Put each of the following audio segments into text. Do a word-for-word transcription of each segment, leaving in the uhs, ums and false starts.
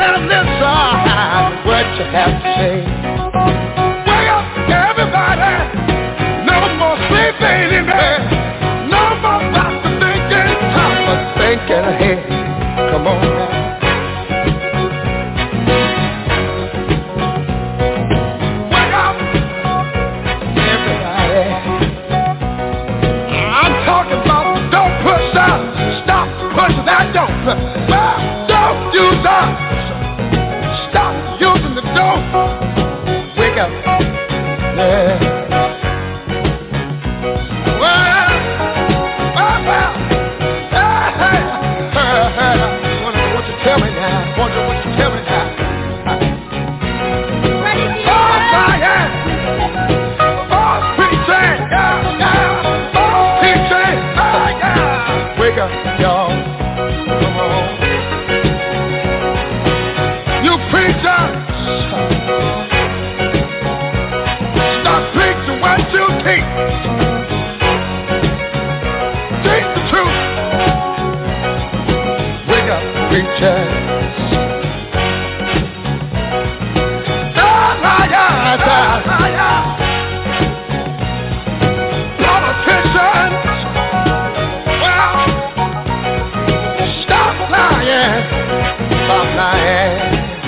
better listen what you have to say. Wake up, everybody. No more sleeping in bed. No more thoughts of thinking. Time for thinking ahead. Come on now. Wake up, everybody. I'm talking about don't push out. Stop pushing that don't. Well, don't use that. Stop using the don't. Wake up. Yeah. Well, well, well. Hey, hey, hey, hey. Wonder what you tell me now. Wonder what you tell me now. Oh, Zion. Oh, preaching. Yeah, yeah. Oh, preaching. Oh, yeah. Wake up, y'all. Come on. You preachers. Stop preaching what you teach. Teach the truth. Wake up, preachers. Ah, yeah, yeah, yeah. Politicians. Well, stop lying. Stop lying.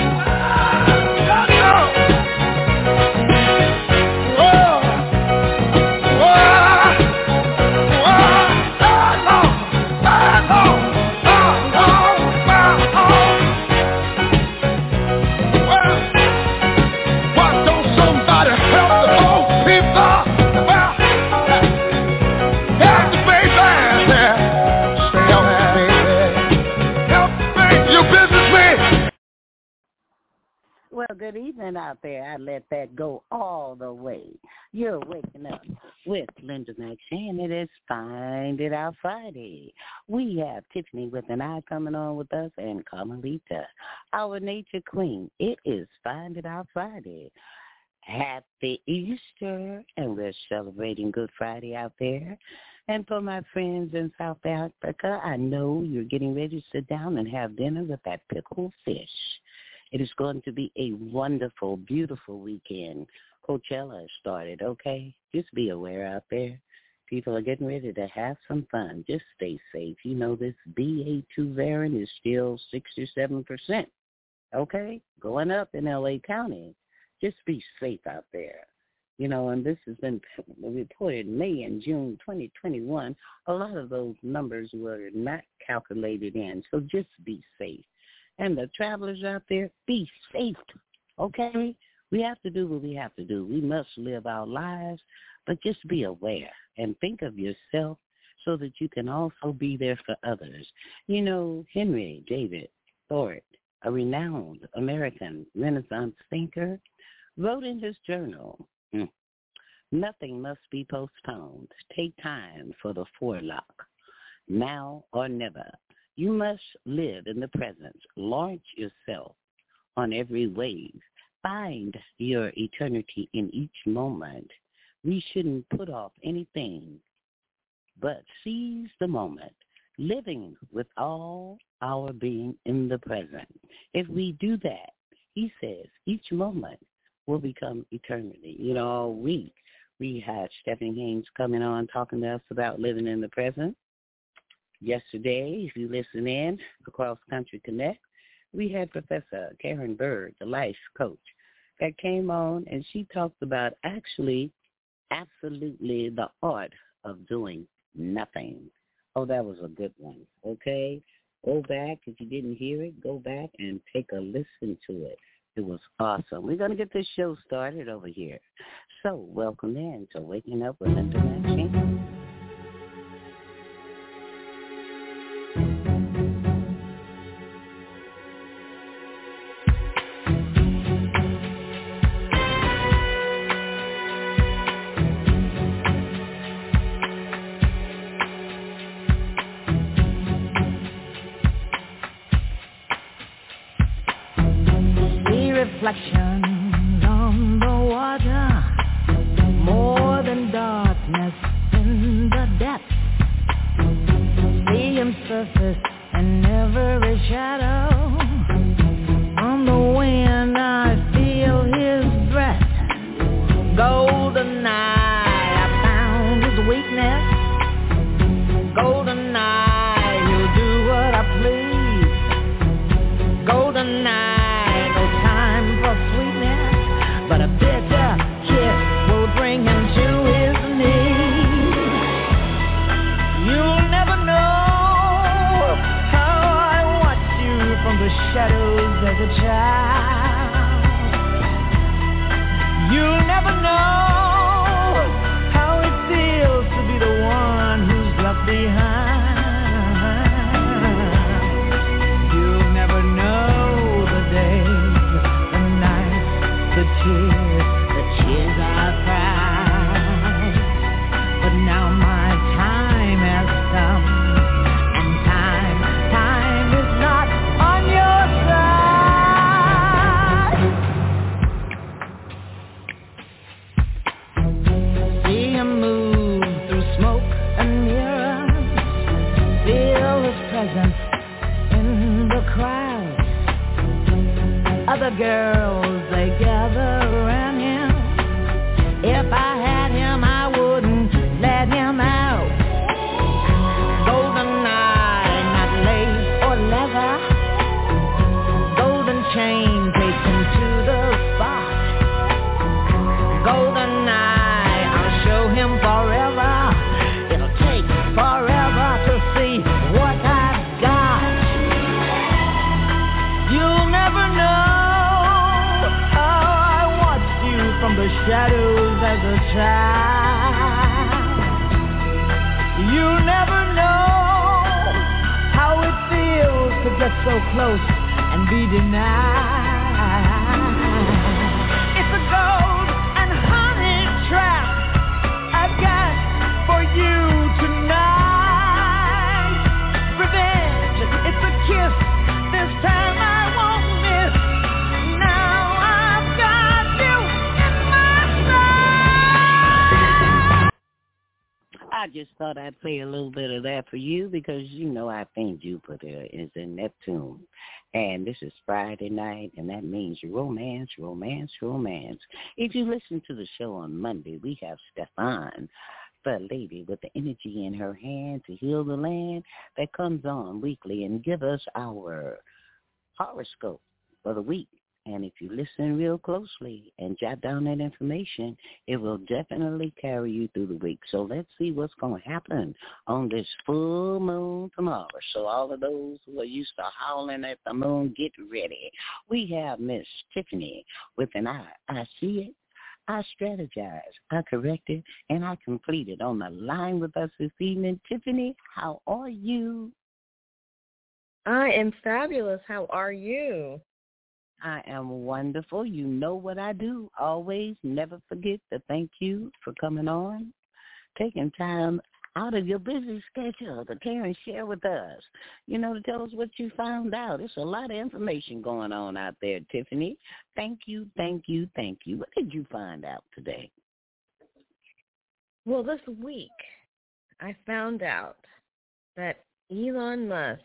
Well, good evening out there. I let that go all the way. You're waking up with Linda McShane. It is Find It Out Friday. We have Tiffany with an eye coming on with us and Carmelita, our nature queen. It is Find It Out Friday. Happy Easter, and we're celebrating Good Friday out there. And for my friends in South Africa, I know you're getting ready to sit down and have dinner with that pickled fish. It is going to be a wonderful, beautiful weekend. Coachella has started, okay? Just be aware out there. People are getting ready to have some fun. Just stay safe. You know this B A two variant is still sixty-seven percent, okay? Going up in L A County. Just be safe out there. You know, and this has been reported May and June twenty twenty-one. A lot of those numbers were not calculated in, so just be safe. And the travelers out there, be safe, okay? We have to do what we have to do. We must live our lives, but just be aware and think of yourself so that you can also be there for others. You know, Henry David Thoreau, a renowned American Renaissance thinker, wrote in his journal, nothing must be postponed. Take time for the forelock, now or never. You must live in the present. Launch yourself on every wave. Find your eternity in each moment. We shouldn't put off anything, but seize the moment, living with all our being in the present. If we do that, he says, each moment will become eternity. You know, all week we had Stephanie Haynes coming on talking to us about living in the present. Yesterday, if you listen in, Across Country Connect, we had Professor Karen Bird, the life coach, that came on, and she talked about actually absolutely the art of doing nothing. Oh, that was a good one, okay? Go back. If you didn't hear it, go back and take a listen to it. It was awesome. We're going to get this show started over here. So welcome in to Waking Up with Linda McShane. Reflections on the water, more than darkness in the depths. See him surface in every shadow, other girls, they gather around him. If I had him, I wouldn't let him out. Golden eye, not lace or leather. Golden chain takes him to the spot. Golden eye, I'll show him forever. It'll take forever to see what I've got. You'll never know how I watched you from the shadows as a child. You'll never know how it feels to get so close and be denied. It's a gold and honey trap I've got for you tonight. Revenge, it's a kiss. This time I won't miss. Now I've got you in my sight. I just thought I'd play a little bit of that for you because you know I think Jupiter is in Neptune. And this is Friday night, and that means romance, romance, romance. If you listen to the show on Monday, we have Stefan, the lady with the energy in her hand to heal the land, that comes on weekly and give us our horoscope for the week. And if you listen real closely and jot down that information, it will definitely carry you through the week. So let's see what's going to happen on this full moon tomorrow. So all of those who are used to howling at the moon, get ready. We have Miss Tiffany with an I. I see it. I strategize, I correct it, and I complete it. On the line with us this evening, Tiffany, how are you? I am fabulous. How are you? I am wonderful. You know what I do. Always never forget to thank you for coming on, taking time out of your busy schedule to care and share with us. You know, to tell us what you found out. There's a lot of information going on out there, Tiffany. Thank you, thank you, thank you. What did you find out today? Well, this week I found out that Elon Musk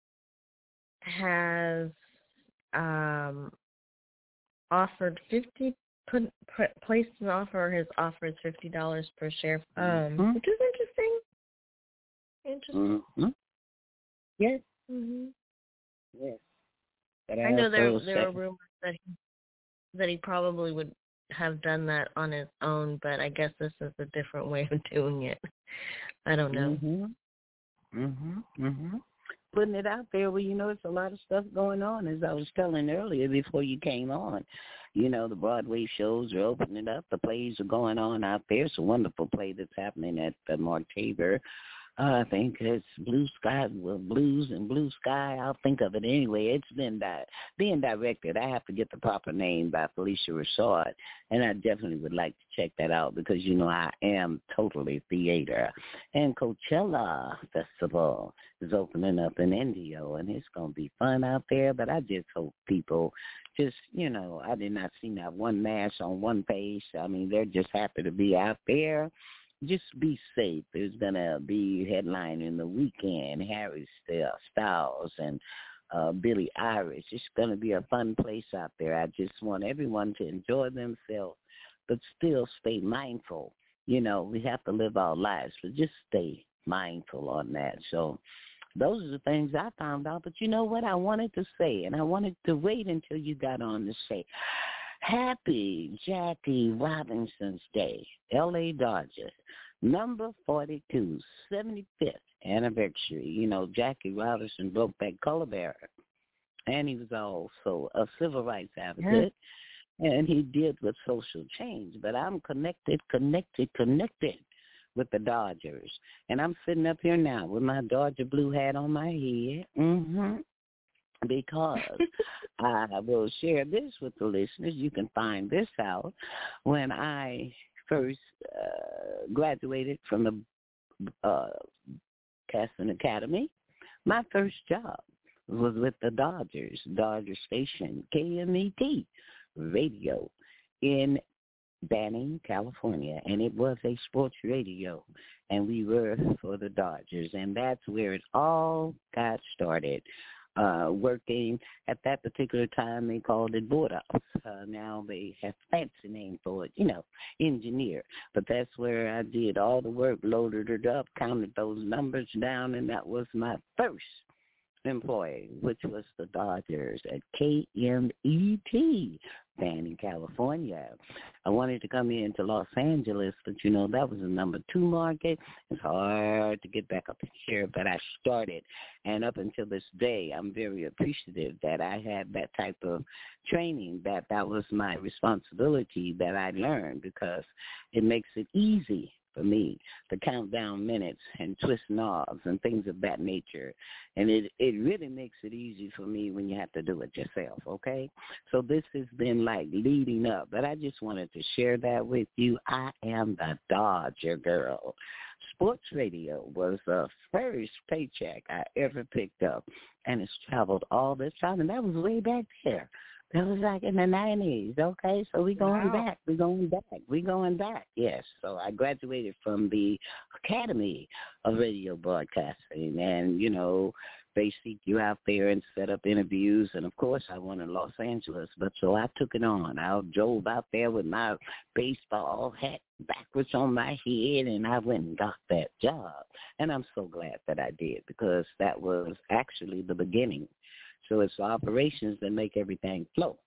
has um, offered fifty put, put placed an offer. His offer is fifty dollars per share, um, mm-hmm. which is interesting. Interesting. Mm-hmm. Yes. Mm-hmm. Yes. But I, I know there there are rumors that he, that he probably would have done that on his own, but I guess this is a different way of doing it. I don't know. Mhm. Mhm. Mhm. Putting it out there, well, you know, it's a lot of stuff going on, as I was telling earlier before you came on. You know, the Broadway shows are opening up. The plays are going on out there. It's a wonderful play that's happening at the Mark Tabor. Uh, I think it's Blue Sky, well, Blues and Blue Sky. I'll think of it anyway. It's been di- being directed. I have to get the proper name by Felicia Rashad, and I definitely would like to check that out because, you know, I am totally theater. And Coachella Festival is opening up in India, and it's going to be fun out there, but I just hope people just, you know, I did not see that one mass on one page. I mean, they're just happy to be out there. Just be safe. There's going to be headlining the weekend, Harry Styles and uh, Billie Eilish. It's going to be a fun place out there. I just want everyone to enjoy themselves, but still stay mindful. You know, we have to live our lives, so just stay mindful on that. So those are the things I found out. But you know what I wanted to say, and I wanted to wait until you got on to say, Happy Jackie Robinson's Day, L A Dodgers, number forty-two, seventy-fifth anniversary. You know, Jackie Robinson broke that color barrier, and he was also a civil rights advocate, yeah. And he did with social change. But I'm connected, connected, connected with the Dodgers, and I'm sitting up here now with my Dodger blue hat on my head. Mm-hmm. Because I will share this with the listeners. You can find this out. When I first uh, graduated from the uh, Casting Academy, my first job was with the Dodgers, Dodger Station, K M E T radio in Banning, California, and it was a sports radio, and we were for the Dodgers, and that's where it all got started. uh, working at that particular time. They called it board ops. Uh, now they have fancy name for it, you know, engineer. But that's where I did all the work, loaded it up, counted those numbers down, and that was my first employee, which was the Dodgers at K M E T, Banning, California. I wanted to come into Los Angeles, but, you know, that was a number two market. It's hard to get back up here, but I started. And up until this day, I'm very appreciative that I had that type of training, that that was my responsibility that I learned, because it makes it easy for me to count down minutes and twist knobs and things of that nature. And it, it really makes it easy for me when you have to do it yourself, okay? So this has been like leading up, but I just wanted to share that with you. I am the Dodger girl. Sports radio was the first paycheck I ever picked up, and it's traveled all this time, and that was way back there. That was like in the nineties, okay? So we going wow. back, we going back, we going back, yes. So I graduated from the Academy of Radio Broadcasting, and, you know, they seek you out there and set up interviews, and, of course, I won in Los Angeles, but so I took it on. I drove out there with my baseball hat backwards on my head, and I went and got that job, and I'm so glad that I did, because that was actually the beginning. So it's the operations that make everything flow.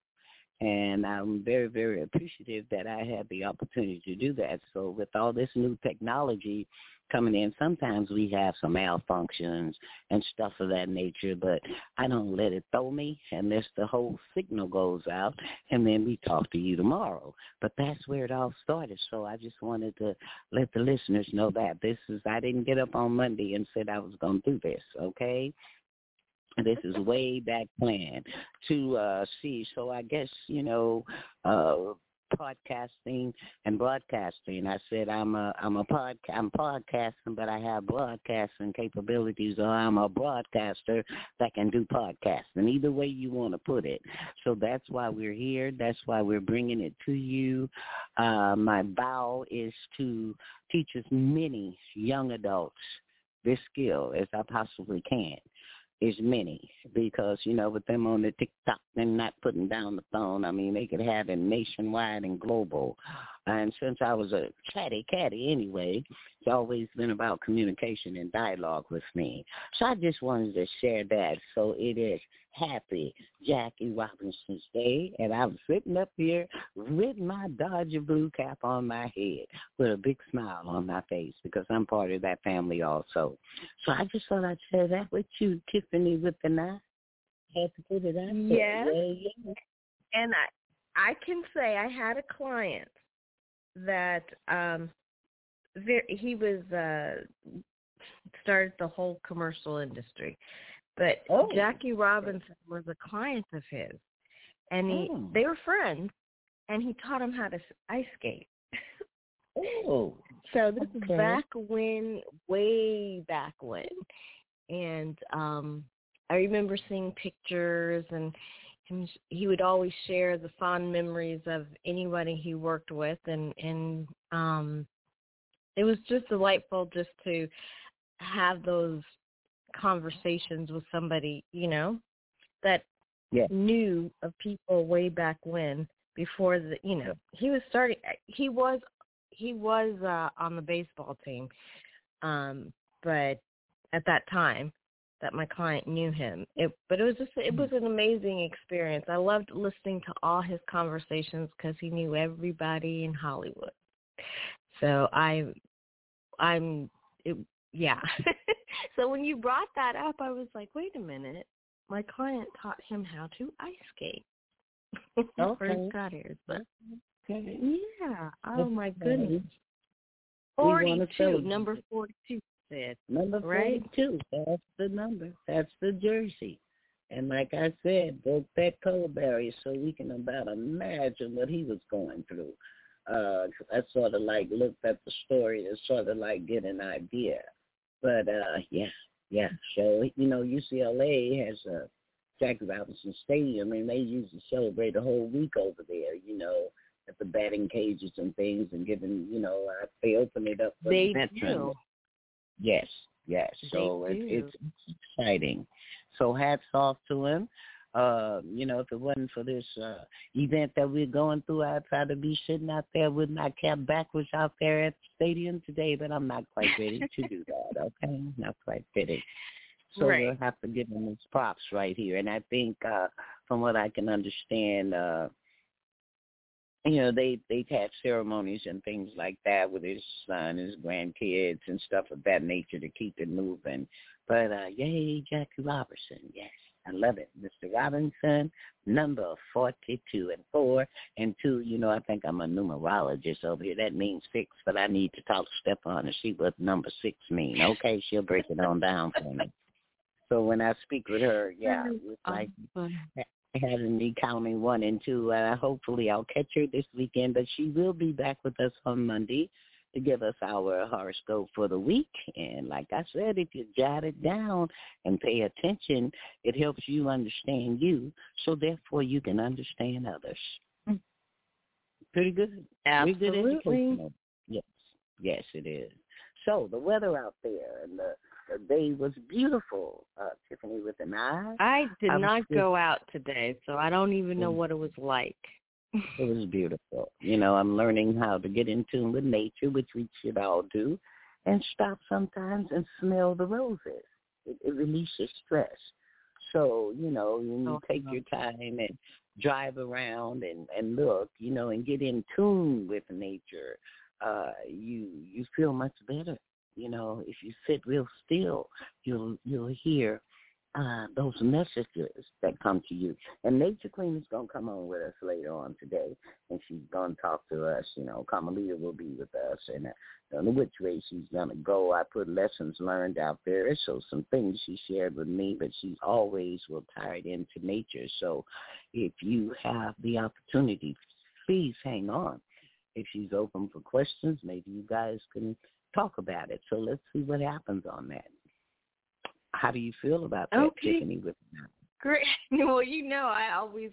And I'm very, very appreciative that I had the opportunity to do that. So with all this new technology coming in, sometimes we have some malfunctions and stuff of that nature, but I don't let it throw me unless the whole signal goes out, and then we talk to you tomorrow. But that's where it all started. So I just wanted to let the listeners know that this is, I didn't get up on Monday and said I was going to do this, okay? This is way back plan to uh, see. So I guess, you know, uh, podcasting and broadcasting. I said I'm a I'm a pod I'm podcasting, but I have broadcasting capabilities, or I'm a broadcaster that can do podcasting. Either way you want to put it. So that's why we're here. That's why we're bringing it to you. Uh, my vow is to teach as many young adults this skill as I possibly can. Is many, because, you know, with them on the TikTok and not putting down the phone, I mean, they could have it nationwide and global. And since I was a chatty catty anyway, it's always been about communication and dialogue with me. So I just wanted to share that. So it is happy Jackie Robinson's Day, and I'm sitting up here with my Dodger blue cap on my head with a big smile on my face, because I'm part of that family also. So I just thought I'd share that with you, Tiffany, with the knife. Had to put it out there. Yes. Yeah, yeah. And I, I can say I had a client that um, very, he was uh, started the whole commercial industry. But oh. Jackie Robinson was a client of his, and he oh. they were friends, and he taught him how to ice skate. Oh, so this okay. is back when, way back when, and um, I remember seeing pictures, and him, he would always share the fond memories of anybody he worked with, and and um, it was just delightful just to have those conversations with somebody, you know, that yeah. knew of people way back when, before the, you know, he was starting, he was, he was uh, on the baseball team, um, but at that time that my client knew him, it, but it was just, it was an amazing experience. I loved listening to all his conversations because he knew everybody in Hollywood. So I, I'm, it, yeah. So when you brought that up, I was like, wait a minute. My client taught him how to ice skate. Okay. First got here. But okay. Yeah. Oh, my goodness. forty-two. Number forty-two said. Number forty-two. Right? That's the number. That's the jersey. And like I said, broke that cold barrier, so we can about imagine what he was going through. Uh, I sort of like looked at the story and sort of like get an idea. But, uh, yeah, yeah. So, you know, U C L A has a Jackie Robinson Stadium, and they usually celebrate a whole week over there, you know, at the batting cages and things, and giving, you know, uh, they open it up for they the veterans. Do. Yes, yes. They so it, it's exciting. So hats off to him. Uh, you know, if it wasn't for this uh, event that we're going through, I'd probably be sitting out there with my cap backwards out there at the stadium today, but I'm not quite ready to do that, okay? Not quite ready. So right. we'll have to give him his props right here. And I think, uh, from what I can understand, uh, you know, they, they've had ceremonies and things like that with his son, his grandkids and stuff of that nature to keep it moving. But, uh, yay, Jackie Robinson, yes. I love it. Mister Robinson, number forty-two and four. And two, you know, I think I'm a numerologist over here. That means six, but I need to talk to Stephon and see what number six mean. Okay, she'll break it on down for me. So when I speak with her, yeah, it's like having me counting one and two. Uh, hopefully I'll catch her this weekend, but she will be back with us on Monday to give us our horoscope for the week. And like I said, if you jot it down and pay attention, it helps you understand you, so therefore you can understand others. Pretty good. Absolutely. Pretty good educational. Yes, yes, it is. So the weather out there, and the, the day was beautiful, uh, Tiffany with an eye. I did I not just, go out today, so I don't even know what it was like. It was beautiful. You know, I'm learning how to get in tune with nature, which we should all do, and stop sometimes and smell the roses. It, it releases stress. So, you know, when you oh, take no. your time and drive around and, and look, you know, and get in tune with nature, uh, you you feel much better. You know, if you sit real still, you'll you'll hear Uh, those messages that come to you. And Nature Queen is going to come on with us later on today, and she's going to talk to us. You know, Carmelita will be with us, and I don't know which way she's going to go. I put lessons learned out there, so some things she shared with me, but she always will tie it into nature. So if you have the opportunity, please hang on. If she's open for questions, maybe you guys can talk about it. So let's see what happens on that. How do you feel about that, okay. Tiffany? With that? Great. Well, you know, I always,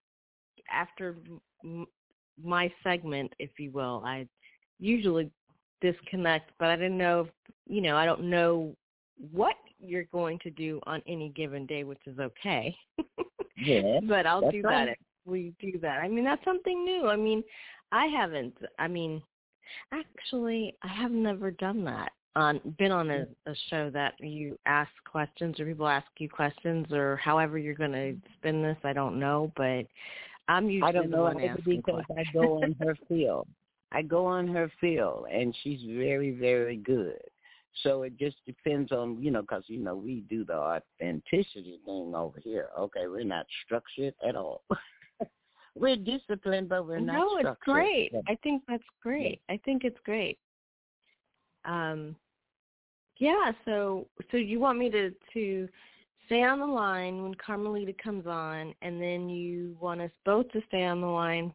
after m- my segment, if you will, I usually disconnect, but I didn't know, if, you know, I don't know what you're going to do on any given day, which is okay. Yeah. But I'll do right. that if we do that. I mean, that's something new. I mean, I haven't, I mean, actually, I have never done that. On been on a, a show that you ask questions or people ask you questions or however you're going to spin this, I don't know, but I'm usually I don't the know one asking because questions. I go on her field. I go on her field, and she's very, very good. So it just depends on, you know, because, you know, we do the authenticity thing over here. Okay, we're not structured at all. We're disciplined, but we're not no, structured. No, it's great. Yeah. I think that's great. Yeah. I think it's great. Um, yeah, so so you want me to, to stay on the line when Carmelita comes on, and then you want us both to stay on the line.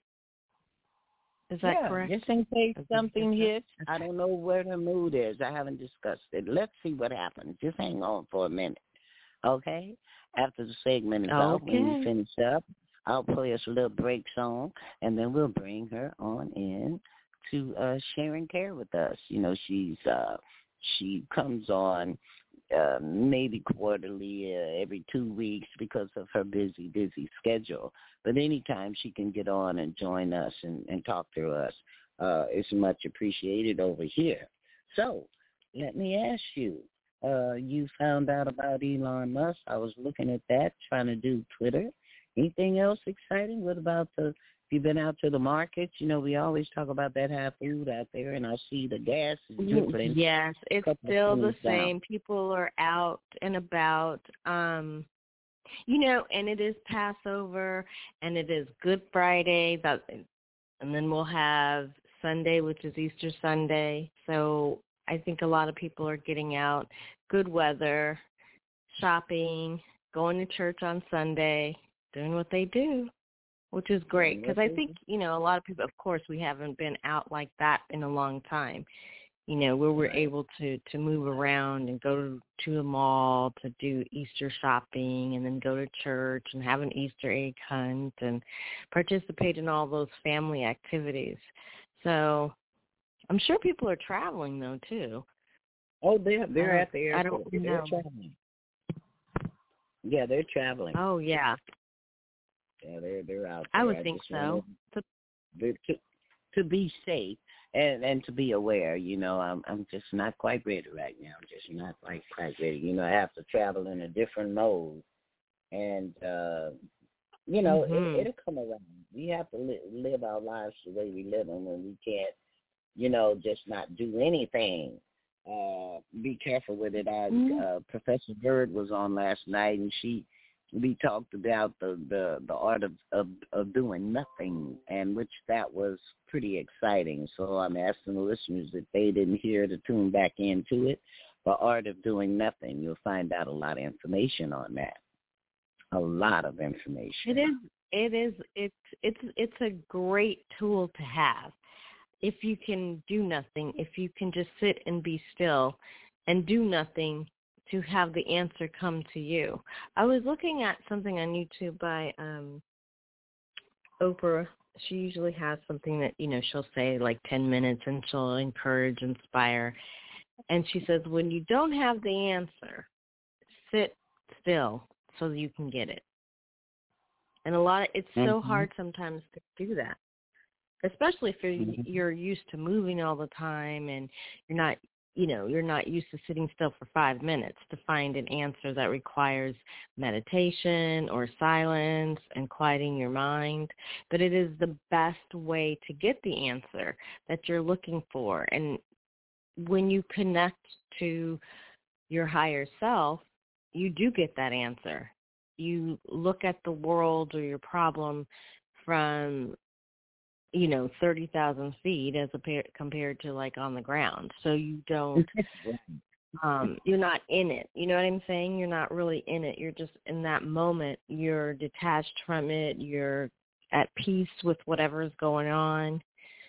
Is that yeah, correct? Just in case something hits. I don't know where the mood is. I haven't discussed it. Let's see what happens. Just hang on for a minute, okay? After the segment is out, okay. when we finish up, I'll play us a little break song, and then we'll bring her on in to uh, share and care with us. You know, she's uh, she comes on uh, maybe quarterly, uh, every two weeks because of her busy, busy schedule. But anytime she can get on and join us and, and talk to us, uh, it's much appreciated over here. So let me ask you, uh, you found out about Elon Musk. I was looking at that, trying to do Twitter. Anything else exciting? What about the You've been out to the markets. You know, we always talk about that high food out there, and I see the gas is dripping. Yes, it's still the same. Down. People are out and about. Um, you know, and it is Passover, and it is Good Friday, that, and then we'll have Sunday, which is Easter Sunday. So I think a lot of people are getting out, good weather, shopping, going to church on Sunday, doing what they do. Which is great, because I think, you know, a lot of people, of course, we haven't been out like that in a long time, you know, where we're able to, to move around and go to the mall to do Easter shopping and then go to church and have an Easter egg hunt and participate in all those family activities. So I'm sure people are traveling, though, too. Oh, they're, they're uh, at the airport. I don't they're know. traveling. Yeah, they're traveling. Oh, yeah. Yeah, they're they're out there. I would I think just so. wanted to, to to be safe and and to be aware. You know, I'm I'm just not quite ready right now. I'm just not quite quite ready. You know, I have to travel in a different mode, and uh, you know, Mhm. it, it'll come around. We have to li- live our lives the way we live them, and we can't, you know, just not do anything. Uh, be careful with it. I, Mhm. uh, Professor Bird was on last night, and she we talked about the, the, the art of, of, of doing nothing, and which that was pretty exciting. So I'm asking the listeners if they didn't hear to tune back into it. The art of doing nothing. You'll find out a lot of information on that. A lot of information. It is. It is. It's. It's. It's a great tool to have. If you can do nothing, if you can just sit and be still and do nothing to have the answer come to you. I was looking at something on YouTube by um, Oprah. She usually has something that, you know, she'll say like ten minutes and she'll encourage, inspire. And she says, when you don't have the answer, sit still so you can get it. And a lot of, it's mm-hmm. so hard sometimes to do that. Especially if you're, mm-hmm. you're used to moving all the time and you're not, you know, you're not used to sitting still for five minutes to find an answer that requires meditation or silence and quieting your mind. But it is the best way to get the answer that you're looking for. And when you connect to your higher self, you do get that answer. You look at the world or your problem from, you know, thirty thousand feet as a, compared to like on the ground. So you don't, um, you're not in it. You know what I'm saying? You're not really in it. You're just in that moment. You're detached from it. You're at peace with whatever is going on.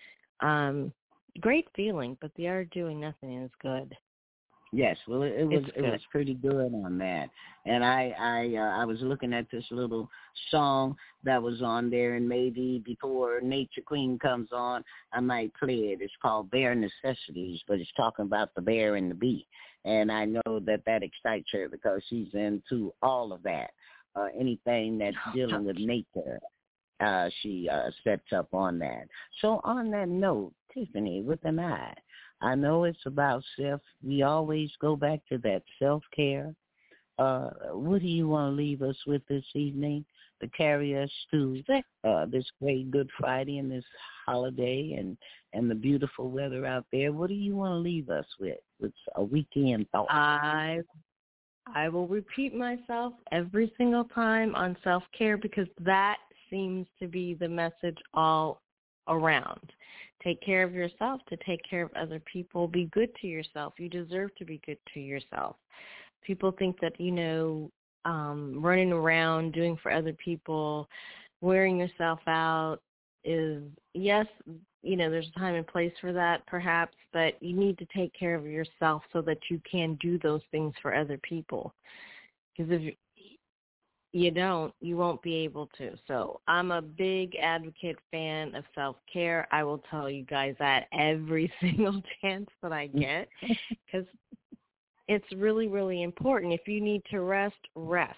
Um, great feeling, but the art of doing nothing is good. Yes, well, it, it was It's it good. was pretty good on that, and I I uh, I was looking at this little song that was on there, and maybe before Nature Queen comes on, I might play it. It's called Bare Necessities, but it's talking about the bear and the bee, and I know that that excites her because she's into all of that, uh, anything that's dealing with nature. Uh, she uh, sets up on that. So on that note, Tiffany, with an eye. I know it's about self. We always go back to that self-care. Uh, what do you want to leave us with this evening to carry us to uh, this great Good Friday and this holiday and, and the beautiful weather out there? What do you want to leave us with? With a weekend thought? I I will repeat myself every single time on self-care because that seems to be the message all around. Take care of yourself to take care of other people. Be good to yourself. You deserve to be good to yourself. People think that, you know, um, running around, doing for other people, wearing yourself out is, yes, you know, there's a time and place for that perhaps, but you need to take care of yourself so that you can do those things for other people. Because if you don't, you won't be able to. So I'm a big advocate fan of self-care. I will tell you guys that every single chance that I get because it's really, really important. If you need to rest, rest.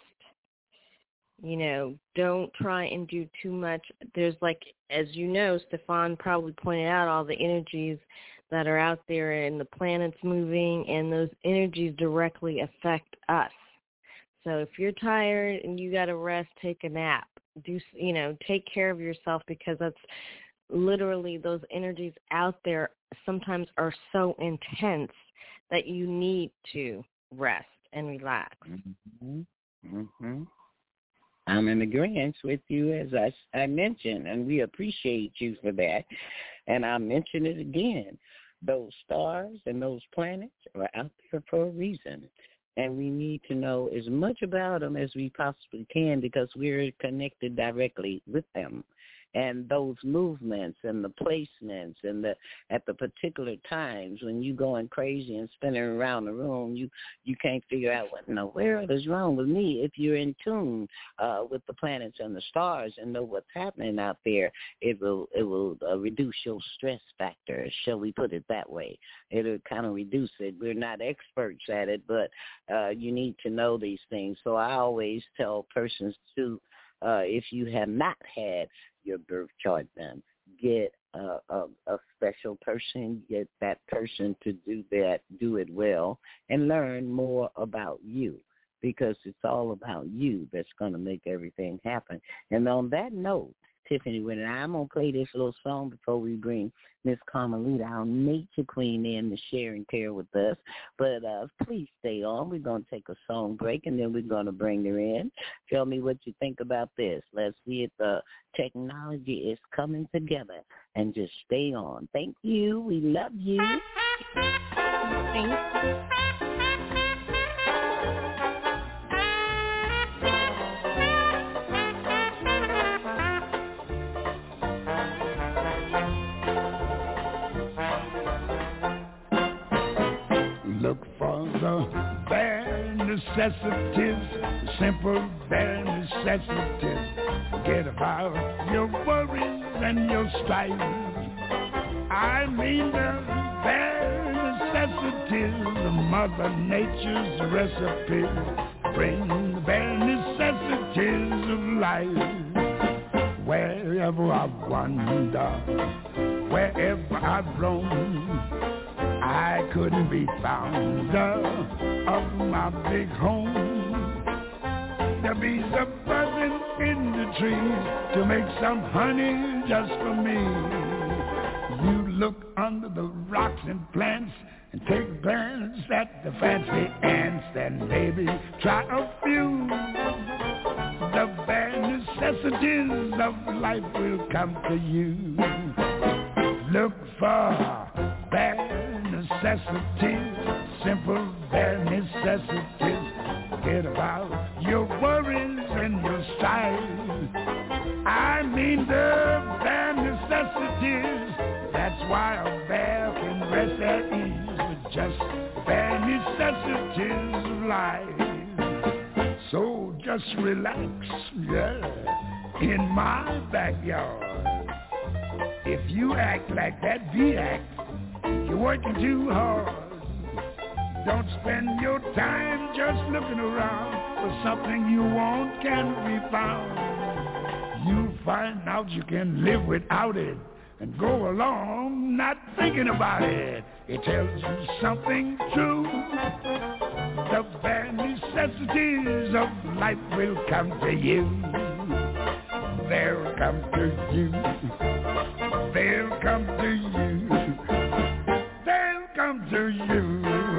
You know, don't try and do too much. There's like, as you know, Stefan probably pointed out all the energies that are out there and the planets moving, and those energies directly affect us. So if you're tired and you got to rest, take a nap. Do, you know, take care of yourself because that's literally those energies out there sometimes are so intense that you need to rest and relax. Mm-hmm. Mm-hmm. I'm in agreement with you, as I, I mentioned, and we appreciate you for that. And I'll mention it again. Those stars and those planets are out there for a reason. And we need to know as much about them as we possibly can because we're connected directly with them. and those movements and the placements and the at the particular times when you going crazy and spinning around the room, you you can't figure out what in the world is wrong with me. If you're in tune uh, with the planets and the stars and know what's happening out there, it will it will uh, reduce your stress factor. Shall we put it that way? It'll kind of reduce it. We're not experts at it, but uh, you need to know these things. So I always tell persons to, uh, if you have not had your birth chart done, get a, a, a special person, get that person to do that, do it well, and learn more about you, because it's all about you that's going to make everything happen. And on that note, Tiffany, when I'm going to play this little song before we bring Miss Carmelita, our nature queen, in to share and care with us. But uh, please stay on. We're going to take a song break, and then we're going to bring her in. Tell me what you think about this. Let's see if the technology is coming together, and just stay on. Thank you. We love you. Thank you. Look for the bare necessities, simple bare necessities. Forget about your worries and your strife. I mean the bare necessities, Mother Nature's recipe. Bring the bare necessities of life. Wherever I wander, wherever I roam, I couldn't be found of my big home. The bees are buzzing in the trees to make some honey just for me. You look under the rocks and plants and take a glance at the fancy ants, and maybe try a few. The bare necessities of life will come to you. Look for bare necessities, simple bare necessities. Forget about your worries and your strife. I mean the bare necessities. That's why a bear can rest at ease with just bare necessities of life. So just relax, yeah, in my backyard. If you act like that bee act, you're working too hard. Don't spend your time just looking around for something you want can't be found. You find out you can live without it and go along not thinking about it. It tells you something true. The bare necessities of life will come to you. They'll come to you. They'll come to you. They'll come to you.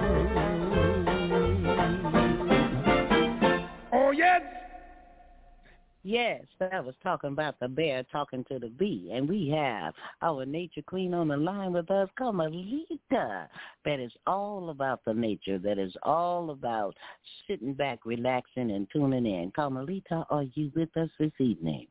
Oh, yes. Yes, I was talking about the bear talking to the bee, and we have our nature queen on the line with us, Carmelita. That is all about the nature. That is all about sitting back, relaxing, and tuning in. Carmelita, are you with us this evening?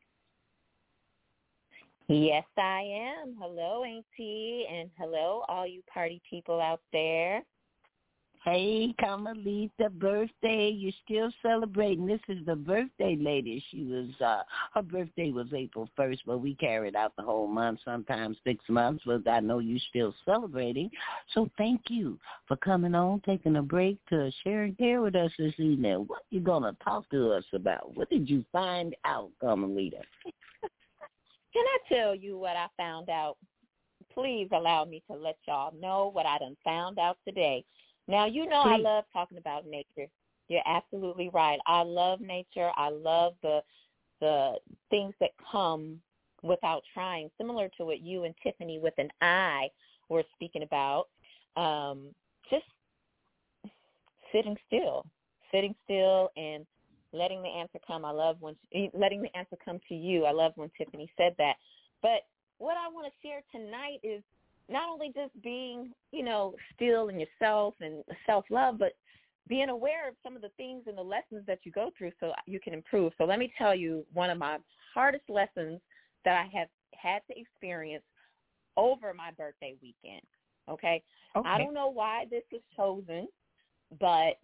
Yes, I am. Hello, Auntie, and hello, all you party people out there. Hey, Carmelita, birthday. You're still celebrating. This is the birthday lady. She was, uh, her birthday was April first, but we carried out the whole month, sometimes six months, but I know you're still celebrating. So thank you for coming on, taking a break to share and care with us this evening. What are you going to talk to us about? What did you find out, Carmelita? Can I tell you what I found out? Please allow me to let y'all know what I done found out today. Now, you know, Please. I love talking about nature. You're absolutely right. I love nature. I love the the things that come without trying, similar to what you and Tiffany with an I were speaking about. Um, just sitting still, sitting still and letting the answer come. I love when letting the answer come to you. I love when Tiffany said that. But what I want to share tonight is not only just being, you know, still in yourself and self-love, but being aware of some of the things and the lessons that you go through so you can improve. So let me tell you one of my hardest lessons that I have had to experience over my birthday weekend. Okay? Okay. I don't know why this was chosen, but,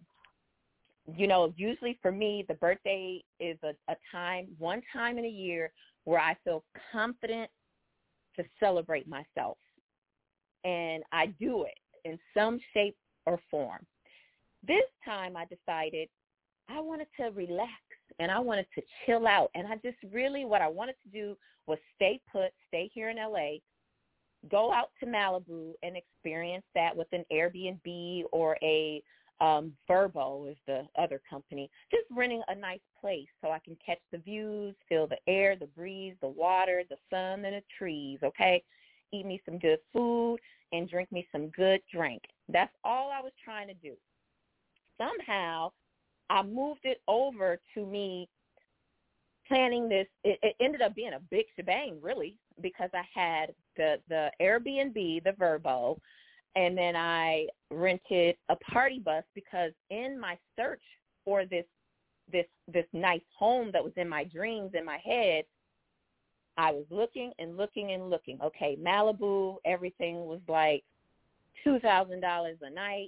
you know, usually for me, the birthday is a, a time, one time in a year where I feel confident to celebrate myself. And I do it in some shape or form. This time I decided I wanted to relax and I wanted to chill out. And I just really, what I wanted to do was stay put, stay here in L A, go out to Malibu and experience that with an Airbnb or a um, Verbo is the other company, just renting a nice place so I can catch the views, feel the air, the breeze, the water, the sun, and the trees, okay? Eat me some good food and drink me some good drink. That's all I was trying to do. Somehow, I moved it over to me planning this. It, it ended up being a big shebang, really, because I had the, the Airbnb, the Verbo, and then I rented a party bus because in my search for this this this nice home that was in my dreams, in my head, I was looking and looking and looking. Okay, Malibu, everything was like two thousand dollars a night.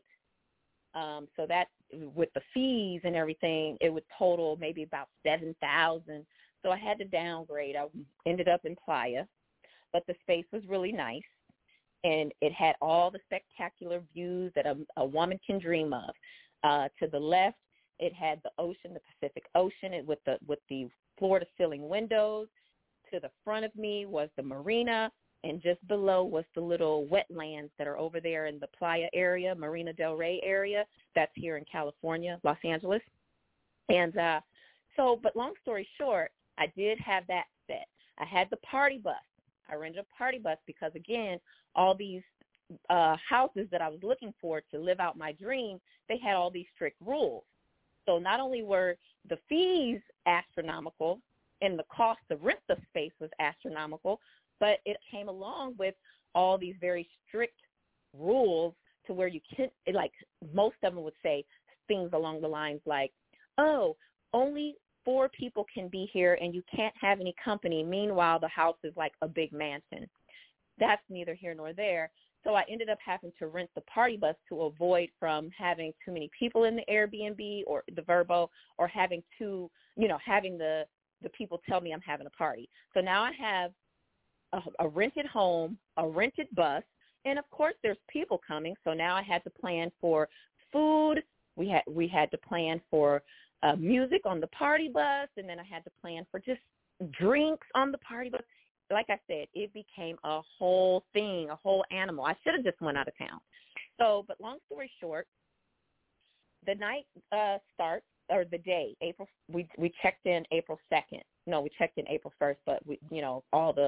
Um, so that with the fees and everything, it would total maybe about seven thousand dollars. So I had to downgrade. I ended up in Playa, but the space was really nice. And it had all the spectacular views that a, a woman can dream of. Uh, to the left, it had the ocean, the Pacific Ocean, it, with the with the floor-to-ceiling windows. To the front of me was the marina, and just below was the little wetlands that are over there in the Playa area, Marina del Rey area. That's here in California, Los Angeles. And uh, so, but long story short, I did have that set. I had the party bus. I rented a party bus because, again, all these uh, houses that I was looking for to live out my dream, they had all these strict rules. So not only were the fees astronomical and the cost to rent the space was astronomical, but it came along with all these very strict rules to where you can't, like most of them would say things along the lines like, oh, only four people can be here and you can't have any company. Meanwhile, the house is like a big mansion. That's neither here nor there. So I ended up having to rent the party bus to avoid from having too many people in the Airbnb or the Verbo, or having to, you know, having the, the people tell me I'm having a party. So now I have a, a rented home, a rented bus, and of course there's people coming. So now I had to plan for food. We had we had to plan for uh, music on the party bus, and then I had to plan for just drinks on the party bus. Like I said, it became a whole thing, a whole animal. I should have just went out of town. So, but long story short, the night uh, starts, or the day, April, we we checked in April second. No, we checked in April first, but, we, you know, all the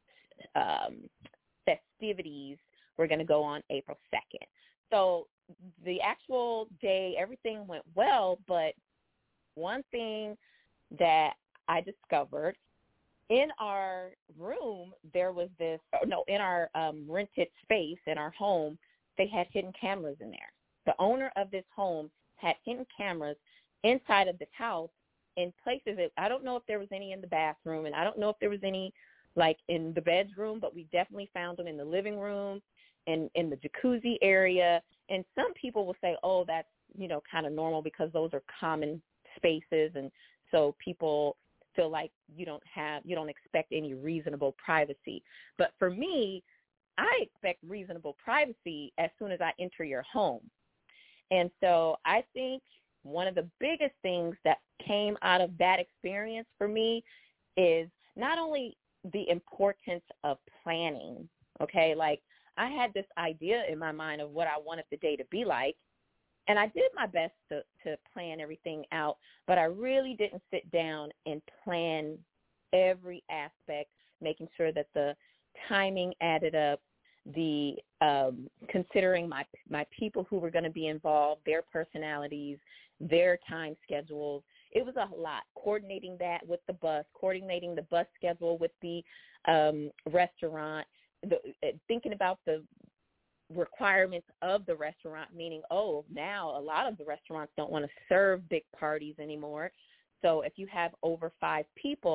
um, festivities were going to go on April second. So the actual day, everything went well, but one thing that I discovered, in our room, there was this, no, in our um, rented space, in our home, they had hidden cameras in there. The owner of this home had hidden cameras inside of this house in places that, I don't know if there was any in the bathroom, and I don't know if there was any, like, in the bedroom, but we definitely found them in the living room and in the jacuzzi area. And some people will say, oh, that's, you know, kind of normal because those are common spaces, and so people feel like you don't have, you don't expect any reasonable privacy. But for me, I expect reasonable privacy as soon as I enter your home. And so I think one of the biggest things that came out of that experience for me is not only the importance of planning, okay? Like, I had this idea in my mind of what I wanted the day to be like, and I did my best to, to plan everything out, but I really didn't sit down and plan every aspect, making sure that the timing added up, the um, considering my my people who were going to be involved, their personalities, their time schedules. It was a lot, coordinating that with the bus, coordinating the bus schedule with the um, restaurant, the, uh, thinking about the requirements of the restaurant, meaning, oh, now a lot of the restaurants don't want to serve big parties anymore. So if you have over five people,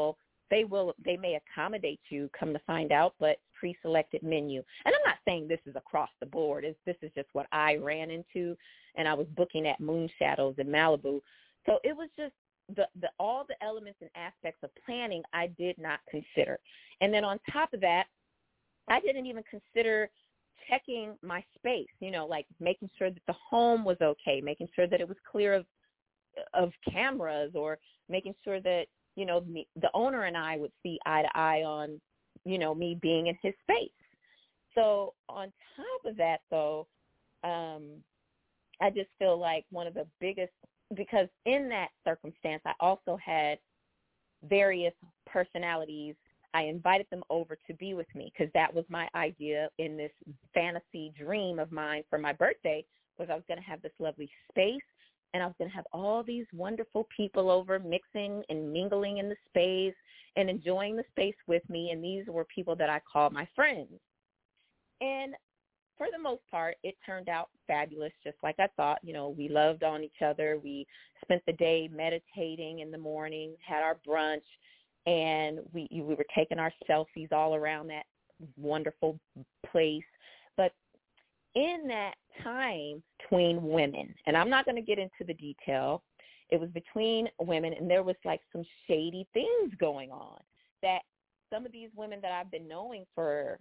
they will, they may accommodate you, come to find out, but pre-selected menu. And I'm not saying this is across the board. It's, this is just what I ran into, and I was booking at Moon Shadows in Malibu. So it was just the, the all the elements and aspects of planning I did not consider. And then on top of that, I didn't even consider checking my space, you know, like making sure that the home was okay, making sure that it was clear of of cameras, or making sure that, you know, me, the owner and I would see eye to eye on, you know, me being in his space. So on top of that, though, um, I just feel like one of the biggest, because in that circumstance, I also had various personalities. I invited them over to be with me, because that was my idea in this fantasy dream of mine for my birthday, was I was going to have this lovely space, and I was going to have all these wonderful people over mixing and mingling in the space and enjoying the space with me, and these were people that I call my friends. And for the most part, it turned out fabulous, just like I thought. You know, we loved on each other. We spent the day meditating in the morning, had our brunch, and we we were taking our selfies all around that wonderful place. But in that time between women, and I'm not going to get into the detail, it was between women, and there was like some shady things going on that some of these women that I've been knowing for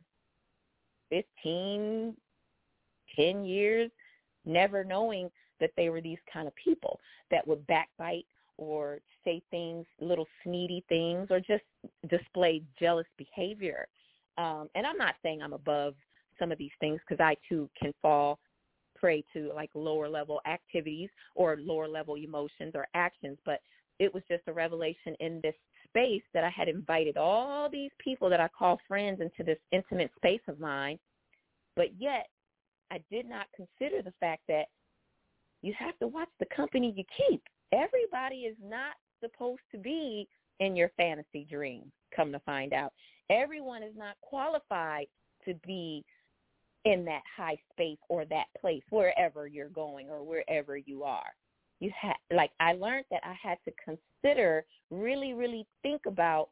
fifteen, ten years, never knowing that they were these kind of people that would backbite or say things, little sneedy things, or just display jealous behavior. Um, and I'm not saying I'm above some of these things, because I, too, can fall prey to, like, lower-level activities or lower-level emotions or actions. But it was just a revelation in this space that I had invited all these people that I call friends into this intimate space of mine. But yet I did not consider the fact that you have to watch the company you keep. Everybody is not supposed to be in your fantasy dream, come to find out. Everyone is not qualified to be in that high space or that place, wherever you're going or wherever you are. You had, like, I learned that I had to consider, really, really think about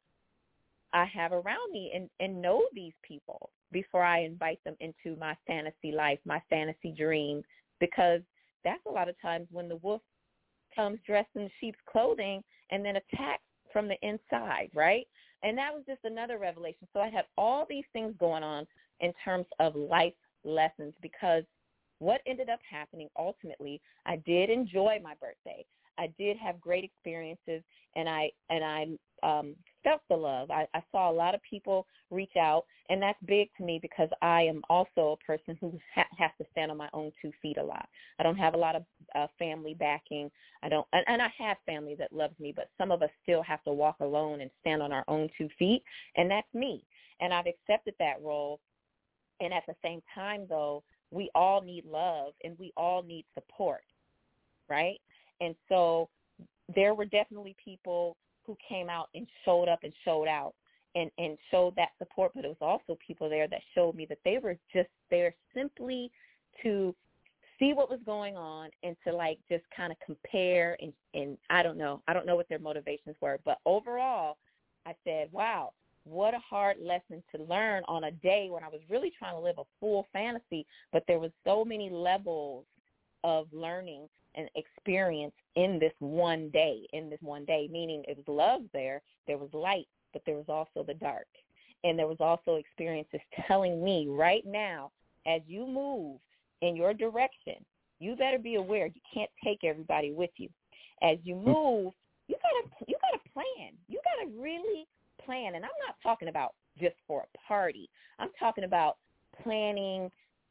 I have around me and, and know these people before I invite them into my fantasy life, my fantasy dream, because that's a lot of times when the wolf comes dressed in sheep's clothing and then attacks from the inside, right? And that was just another revelation. So I had all these things going on in terms of life lessons, because what ended up happening ultimately, I did enjoy my birthday. I did have great experiences, and I and I um, felt the love. I, I saw a lot of people reach out, and that's big to me, because I am also a person who ha- has to stand on my own two feet a lot. I don't have a lot of uh, family backing. I don't, and, and I have family that loves me, but some of us still have to walk alone and stand on our own two feet, and that's me. And I've accepted that role. And at the same time, though, we all need love and we all need support, right? And so there were definitely people who came out and showed up and showed out and, and showed that support, but it was also people there that showed me that they were just there simply to see what was going on and to, like, just kind of compare and, and I don't know. I don't know what their motivations were, but overall I said, wow, what a hard lesson to learn on a day when I was really trying to live a full fantasy, but there was so many levels of learning and experience in this one day, in this one day, meaning it was love there, there was light, but there was also the dark. And there was also experiences telling me right now, as you move in your direction, you better be aware you can't take everybody with you. As you move, you gotta you gotta plan. You gotta really plan. And I'm not talking about just for a party. I'm talking about planning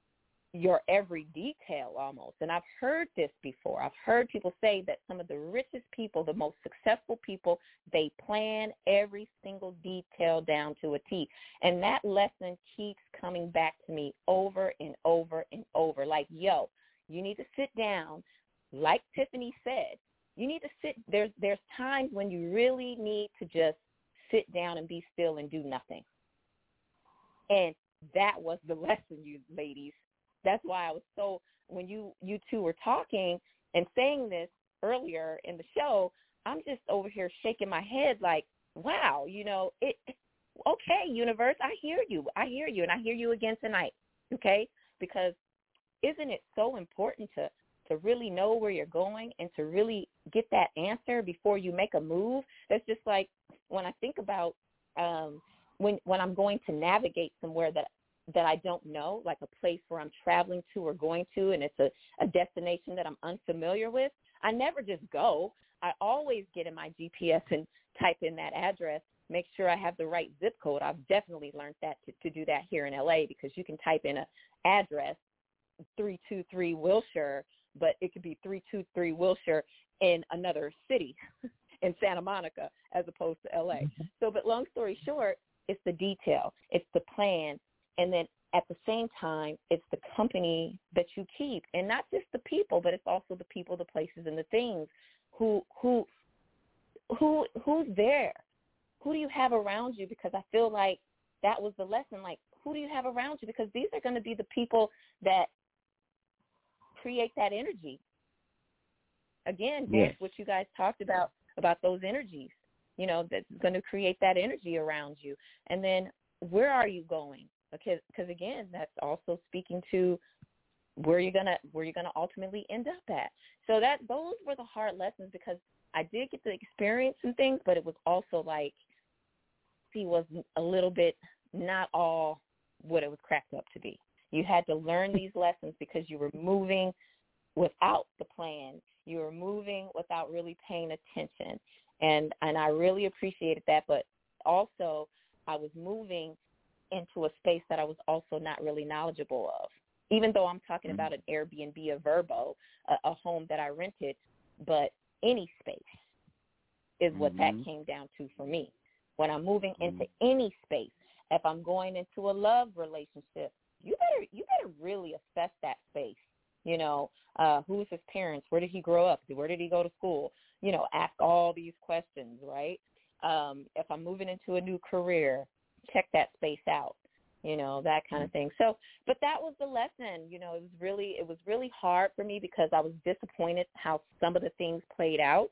your every detail almost. And I've heard this before. I've heard people say that some of the richest people, the most successful people, they plan every single detail down to a T. And that lesson keeps coming back to me over and over and over. Like, yo, you need to sit down. Like Tiffany said, you need to sit. There's, there's times when you really need to just sit down and be still and do nothing. And that was the lesson, you ladies. That's why I was so, when you, you two were talking and saying this earlier in the show, I'm just over here shaking my head like, wow, you know, it. Okay, universe, I hear you. I hear you, and I hear you again tonight, okay? Because isn't it so important to, to really know where you're going and to really get that answer before you make a move? That's just like when I think about um, when when I'm going to navigate somewhere that that I don't know, like a place where I'm traveling to or going to, and it's a, a destination that I'm unfamiliar with, I never just go. I always get in my G P S and type in that address, make sure I have the right zip code. I've definitely learned that to, to do that here in L A, because you can type in an address, three two three Wilshire, but it could be three two three Wilshire in another city in Santa Monica as opposed to L A. So, but long story short, it's the detail, it's the plan, and then at the same time, it's the company that you keep, and not just the people, but it's also the people, the places, and the things. Who who who who's there? Who do you have around you? Because I feel like that was the lesson. Like, who do you have around you? Because these are going to be the people that create that energy. Again, yes. What you guys talked about, about those energies, you know, that's going to create that energy around you. And then where are you going? Because, because again, that's also speaking to where you're gonna where you're gonna ultimately end up at. So that those were the hard lessons, because I did get to experience some things, but it was also like, see, was a little bit not all what it was cracked up to be. You had to learn these lessons because you were moving without the plan. You were moving without really paying attention, and and I really appreciated that. But also, I was moving into a space that I was also not really knowledgeable of. Even though I'm talking about an Airbnb, a Verbo, a, a home that I rented, but any space is what mm-hmm. that came down to for me. When I'm moving mm-hmm. into any space, if I'm going into a love relationship, you better you better really assess that space. You know, uh, who's his parents? Where did he grow up? Where did he go to school? You know, ask all these questions, right? Um, if I'm moving into a new career, check that space out. You know, that kind of thing. So, but that was the lesson. You know, it was really, it was really hard for me because I was disappointed how some of the things played out.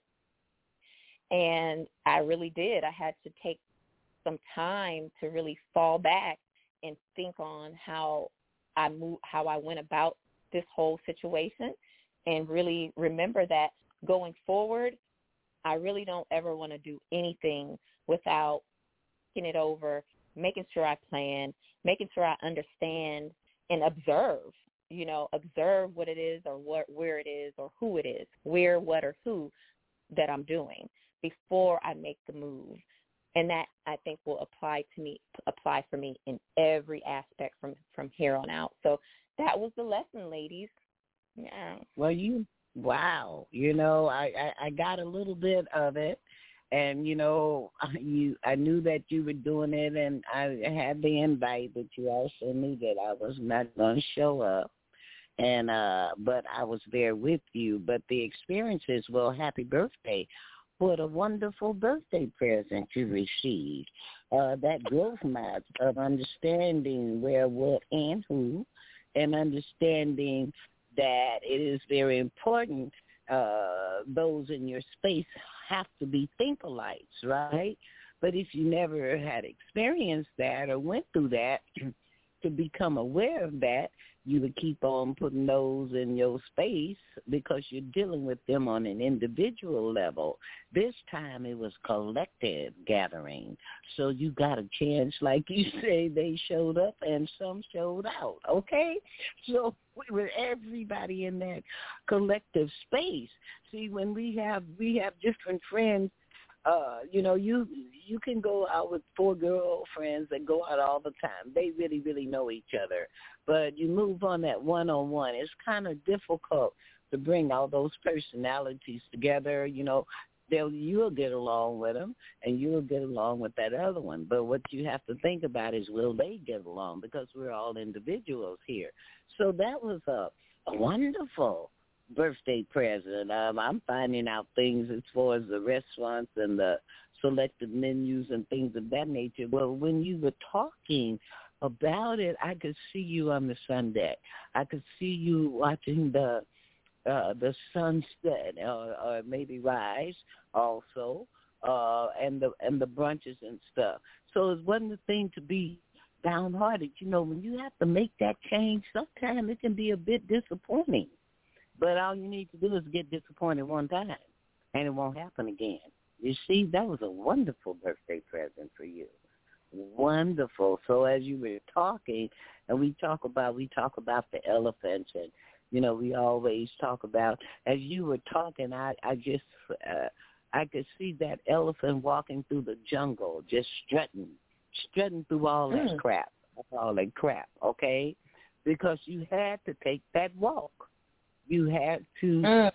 And I really did. I had to take some time to really fall back and think on how I move, how I went about this whole situation, and really remember that going forward, I really don't ever want to do anything without thinking it over, making sure I plan, making sure I understand and observe, you know, observe what it is or what, where it is or who it is, where, what, or who that I'm doing before I make the move. And that, I think, will apply to me, apply for me in every aspect from, from here on out. So that was the lesson, ladies. Yeah. Well, you, wow. You know, I, I, I got a little bit of it. And, you know, you, I knew that you were doing it, and I had the invite, but you also knew that I was not going to show up. And uh, but I was there with you. But the experiences, well, happy birthday. What a wonderful birthday present you received. Uh, that growth map of understanding where, what, and who, and understanding that it is very important uh, those in your space have to be think-alikes, right? But if you never had experienced that or went through that, to become aware of that, you would keep on putting those in your space because you're dealing with them on an individual level. This time it was collective gathering. So you got a chance, like you say, they showed up and some showed out, okay? So we were everybody in that collective space. See, when we have we have different friends, Uh, you know, you you can go out with four girlfriends that go out all the time. They really, really know each other. But you move on that one-on-one. It's kind of difficult to bring all those personalities together. You know, they'll you'll get along with them, and you'll get along with that other one. But what you have to think about is, will they get along? Because we're all individuals here. So that was a, a wonderful birthday present. Um, I'm finding out things as far as the restaurants and the selected menus and things of that nature. Well, when you were talking about it, I could see you on the sun deck. I could see you watching the uh, the sunset or, or maybe rise also. uh, and the and the brunches and stuff. So it wasn't the thing to be downhearted. You know, when you have to make that change, sometimes it can be a bit disappointing. But all you need to do is get disappointed one time, and it won't happen again. You see, that was a wonderful birthday present for you. Wonderful. So as you were talking, and we talk about we talk about the elephants, and you know we always talk about. As you were talking, I I just uh, I could see that elephant walking through the jungle, just strutting, strutting through all that mm. crap, all that crap. Okay, because you had to take that walk. You had to. Mm.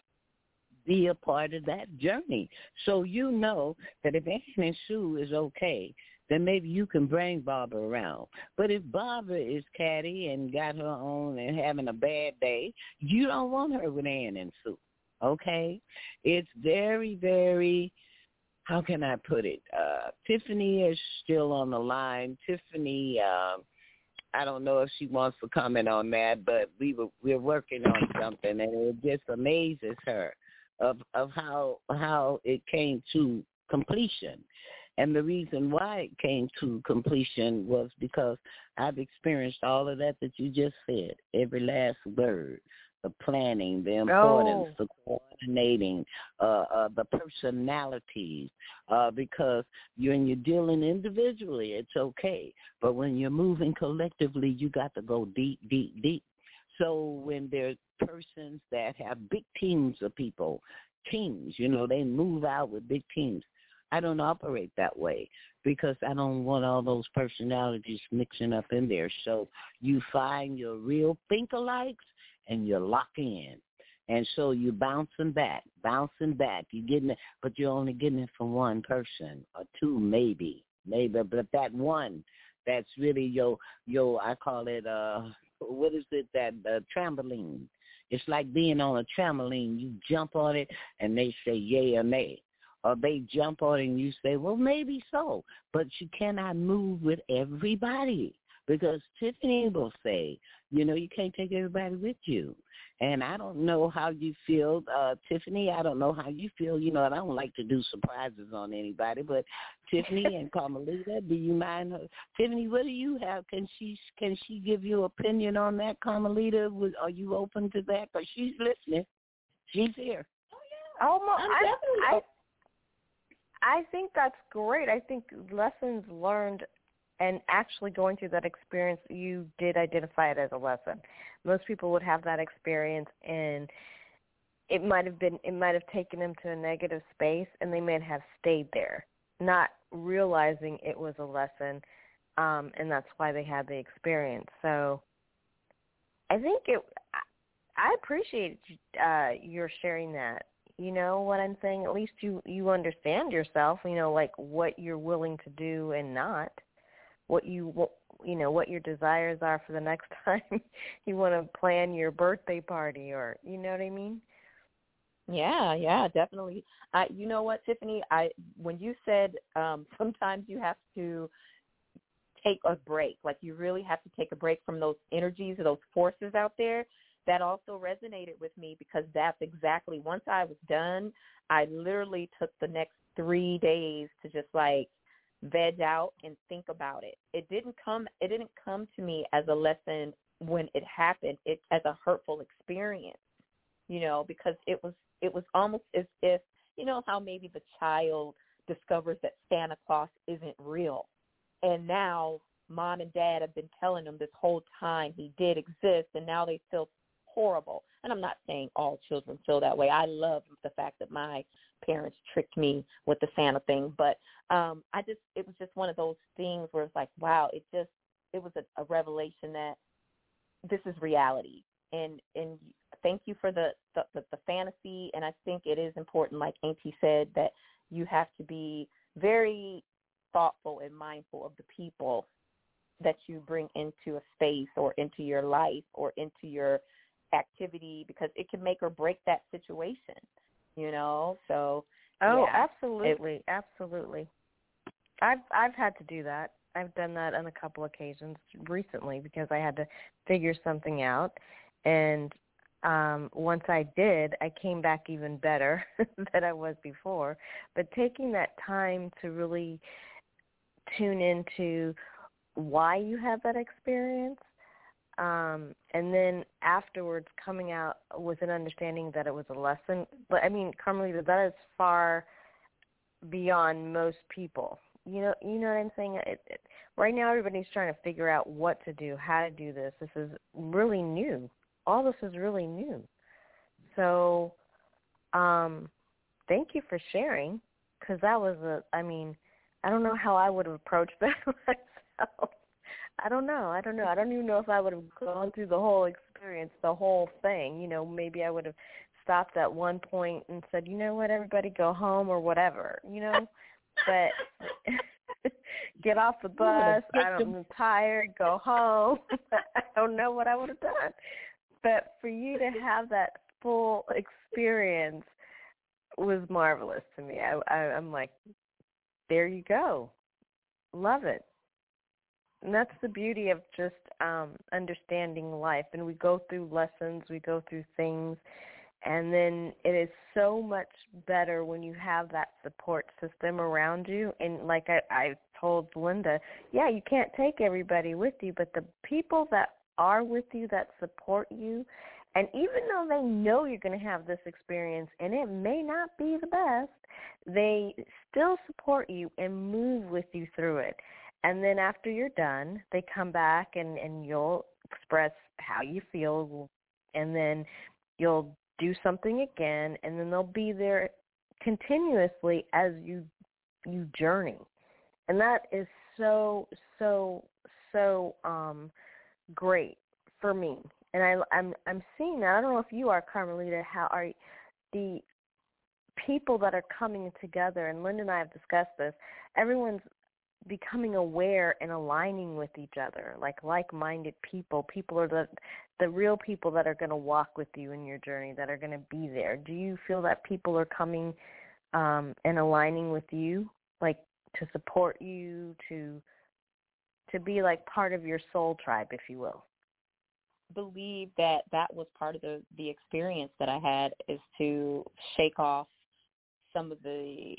be a part of that journey. So you know that if Ann and Sue is okay, then maybe you can bring Barbara around. But if Barbara is catty and got her own and having a bad day, you don't want her with Ann and Sue, okay? It's very, very, how can I put it? Uh, Tiffany is still on the line. Tiffany, uh, I don't know if she wants to comment on that, but we were, we're working on something, and it just amazes her of of how how it came to completion. And the reason why it came to completion was because I've experienced all of that that you just said, every last word, the planning, the importance, oh. the coordinating, uh, uh, the personalities, uh, because you, when you're dealing individually, it's okay. But when you're moving collectively, you got to go deep, deep, deep. So when there's persons that have big teams of people, teams, you know, they move out with big teams. I don't operate that way because I don't want all those personalities mixing up in there. So you find your real think-alikes and you lock in. And so you're bouncing back, bouncing back. You're getting it, but you're only getting it from one person or two maybe, maybe. But that one, that's really your, your I call it, uh, what is it, that uh, trampoline. It's like being on a trampoline. You jump on it and they say yay or nay. Or they jump on it and you say, well, maybe so. But you cannot move with everybody because Tiffany will say, you know, you can't take everybody with you. And I don't know how you feel, uh, Tiffany. I don't know how you feel. You know, and I don't like to do surprises on anybody. But Tiffany and Carmelita, do you mind? Her? Tiffany, what do you have? Can she can she give you opinion on that, Carmelita? Are you open to that? Because she's listening. She's here. Oh, yeah. Oh, my, I, I, I think that's great. I think lessons learned and actually going through that experience, you did identify it as a lesson. Most people would have that experience, and it might have been it might have taken them to a negative space, and they may have stayed there, not realizing it was a lesson, um, and that's why they had the experience. So I think it. I appreciate uh, your sharing that. You know what I'm saying? At least you, you understand yourself, you know, like what you're willing to do and not, what you, you know, what your desires are for the next time you want to plan your birthday party or, you know what I mean? Yeah, yeah, definitely. I, you know what, Tiffany, I, when you said um, sometimes you have to take a break, like you really have to take a break from those energies or those forces out there, that also resonated with me because that's exactly, once I was done, I literally took the next three days to just like veg out and think about it. It didn't come, it didn't come to me as a lesson when it happened, it as a hurtful experience, you know, because it was, it was almost as if, you know, how maybe the child discovers that Santa Claus isn't real. And now mom and dad have been telling them this whole time he did exist, and now they feel horrible. And I'm not saying all children feel that way. I love the fact that my parents tricked me with the Santa thing, but um, I just, it was just one of those things where it's like, wow, it just, it was a, a revelation that this is reality. And, and thank you for the, the, the, the fantasy. And I think it is important, like Auntie said, that you have to be very thoughtful and mindful of the people that you bring into a space or into your life or into your activity, because it can make or break that situation, you know. So oh yeah, absolutely it, absolutely I've I've had to do that. I've done that on a couple occasions recently because I had to figure something out, and um, once I did, I came back even better than I was before. But taking that time to really tune into why you have that experience, um, and then afterwards coming out with an understanding that it was a lesson. But I mean, Carmelita, that is far beyond most people. You know, you know what I'm saying? It, it, right now, everybody's trying to figure out what to do, how to do this. This is really new. All this is really new. So, um, thank you for sharing, because that was a, I mean, I don't know how I would have approached that myself. I don't know. I don't know. I don't even know if I would have gone through the whole experience, the whole thing. You know, maybe I would have stopped at one point and said, you know what, everybody go home or whatever, you know. But get off the bus, I don't, I'm tired, go home. I don't know what I would have done. But for you to have that full experience was marvelous to me. I, I, I'm like, there you go. Love it. And that's the beauty of just um, understanding life. And we go through lessons, we go through things, and then it is so much better when you have that support system around you. And like I, I told Linda, yeah, you can't take everybody with you, but the people that are with you, that support you, and even though they know you're going to have this experience and it may not be the best, they still support you and move with you through it. And then after you're done, they come back and, and you'll express how you feel, and then you'll do something again, and then they'll be there continuously as you you journey. And that is so, so, so um, great for me. And I, I'm I'm seeing that. I don't know if you are, Carmelita, how are the people that are coming together, and Linda and I have discussed this, everyone's becoming aware and aligning with each other, like like-minded people. People are the the real people that are going to walk with you in your journey, that are going to be there. Do you feel that people are coming um, and aligning with you, like to support you, to to be like part of your soul tribe, if you will? Believe that that was part of the, the experience that I had, is to shake off some of the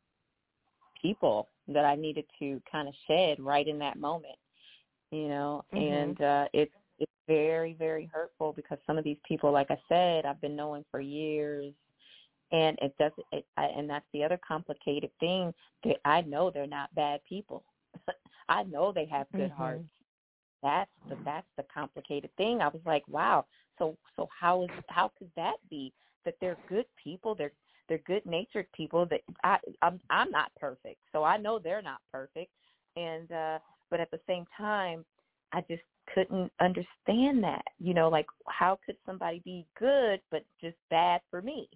people that I needed to kind of shed right in that moment, you know, mm-hmm. and uh, it's it's very, very hurtful, because some of these people, like I said, I've been knowing for years, and it doesn't, it, I, and that's the other complicated thing, that I know they're not bad people. I know they have good mm-hmm. hearts. That's the that's the complicated thing. I was like, wow. So so how is how could that be, that they're good people? They're they're good-natured people. That I I'm I'm not perfect, so I know they're not perfect. And uh, but at the same time, I just couldn't understand that. You know, like, how could somebody be good but just bad for me?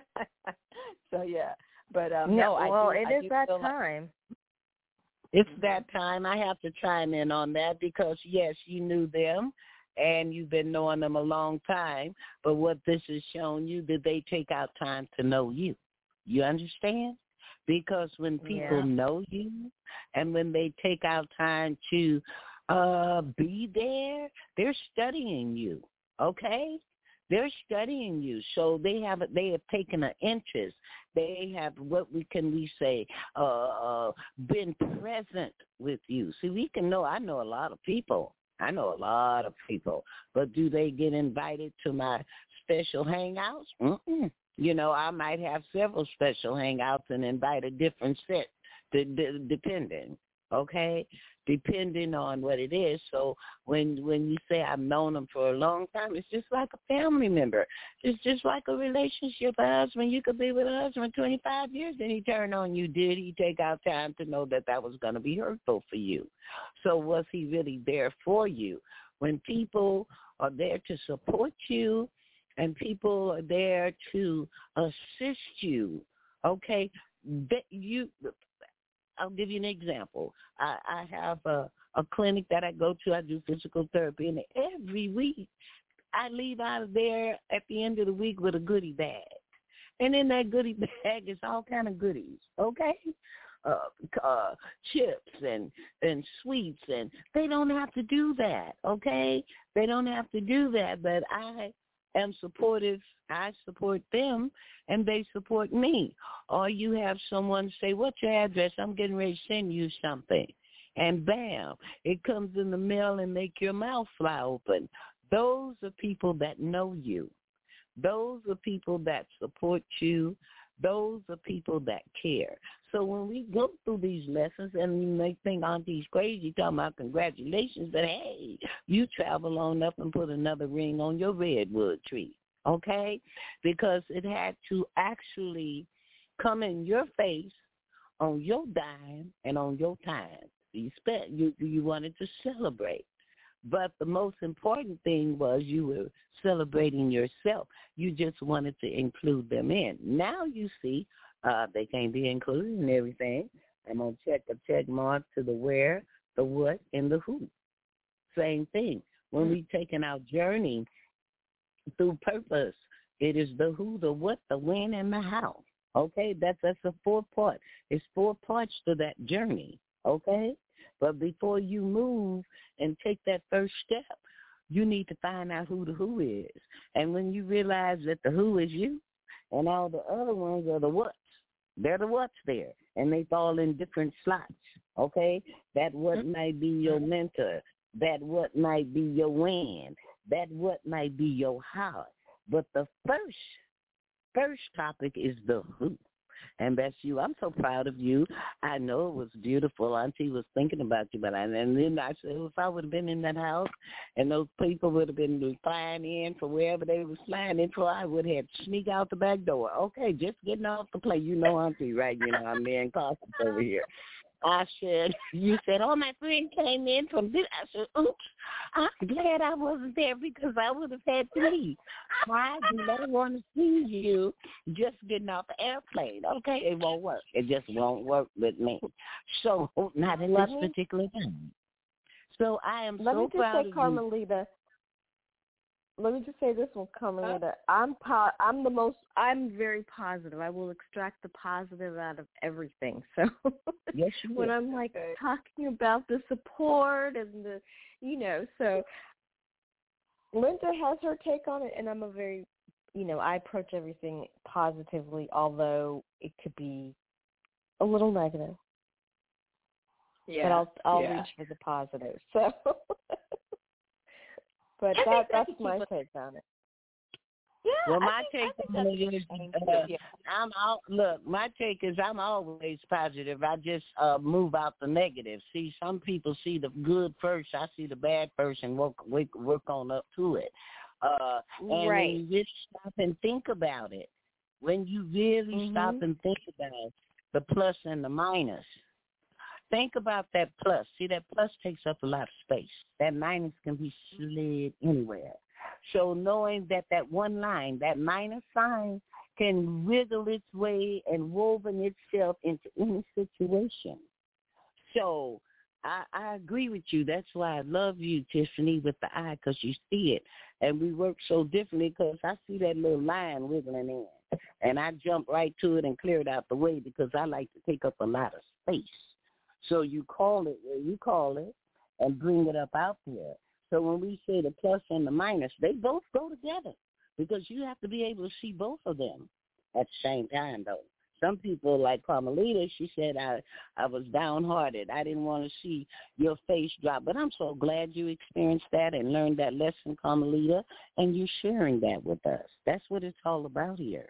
So yeah, but um, yeah, no, I well, do, it I is do that feel time. Like, It's that time. I have to chime in on that because, yes, you knew them and you've been knowing them a long time. But what this has shown you, that they take out time to know you. You understand? Because when people Yeah. know you and when they take out time to uh, be there, they're studying you, okay? They're studying you, so they have they have taken an interest. They have, what we can we say, uh, uh, been present with you. See, we can know. I know a lot of people. I know a lot of people, but do they get invited to my special hangouts? Mm-mm. You know, I might have several special hangouts and invite a different set, d- d- depending. Okay, depending on what it is. So when when you say I've known them for a long time, it's just like a family member. It's just like a relationship. A husband, you could be with a husband twenty-five years, and he turned on you. Did he take out time to know that that was going to be hurtful for you? So was he really there for you? When people are there to support you and people are there to assist you, okay, that you... I'll give you an example. I, I have a, a clinic that I go to. I do physical therapy, and every week I leave out of there at the end of the week with a goodie bag. And in that goodie bag is all kind of goodies, okay? Uh, uh, chips and, and sweets, and they don't have to do that, okay? They don't have to do that, but I am supportive. I support them, and they support me. Or you have someone say, what's your address? I'm getting ready to send you something. And bam, it comes in the mail and make your mouth fly open. Those are people that know you. Those are people that support you. Those are people that care. So when we go through these lessons and you may think Auntie's crazy talking about congratulations, but hey, you travel on up and put another ring on your redwood tree, okay? Because it had to actually come in your face on your dime and on your time. You spent, you, you wanted to celebrate. But the most important thing was you were celebrating yourself. You just wanted to include them in. Now you see uh, they can't be included in everything. I'm going to check a check mark to the where, the what, and the who. Same thing. When we taking our journey through purpose, it is the who, the what, the when, and the how. Okay? That's, that's a four part. It's four parts to that journey. Okay? But before you move and take that first step, you need to find out who the who is. And when you realize that the who is you and all the other ones are the what's, they're the what's there. And they fall in different slots, okay? That what might be your mentor. That what might be your when. That what might be your how. But the first, first topic is the who. And that's you. I'm so proud of you. I know it was beautiful. Auntie was thinking about you, but I, and then I said, if I would have been in that house and those people would have been flying in from wherever they were flying in for, I would have sneak out the back door. Okay, just getting off the plane. You know, Auntie, right? You know, I'm there in Carson over here. I said, you said, oh, my friend came in from this. I said, oops, I'm glad I wasn't there because I would have had to leave. I do not want to see you just getting off the airplane. Okay, it won't work. It just won't work with me. So, not at this particular time. So, I am let so me just proud say, of Carmelita, let me just say this one, Carmelita. I'm po- I'm the most. I'm very positive. I will extract the positive out of everything. So yes, you when will. I'm like talking about the support and the, you know, so Linda has her take on it, and I'm a very, you know, I approach everything positively, although it could be a little negative. Yeah. But I'll I'll yeah. reach for the positive. So. But that that's my take on it. Yeah. Well, my I think, take I on it think is, uh, uh, I'm all, look, my take is I'm always positive. I just uh, move out the negative. See, some people see the good first. I see the bad first and work work, work on up to it. Uh, and right. when you really stop and think about it, when you really mm-hmm. stop and think about the plus and the minus, think about that plus. See, that plus takes up a lot of space. That minus can be slid anywhere. So knowing that that one line, that minus sign, can wiggle its way and woven itself into any situation. So I, I agree with you. That's why I love you, Tiffany, with the eye, because you see it. And we work so differently because I see that little line wiggling in. And I jump right to it and clear it out the way because I like to take up a lot of space. So you call it where you call it and bring it up out there. So when we say the plus and the minus, they both go together because you have to be able to see both of them at the same time, though. Some people, like Carmelita, she said, I, I was downhearted. I didn't want to see your face drop. But I'm so glad you experienced that and learned that lesson, Carmelita, and you're sharing that with us. That's what it's all about here.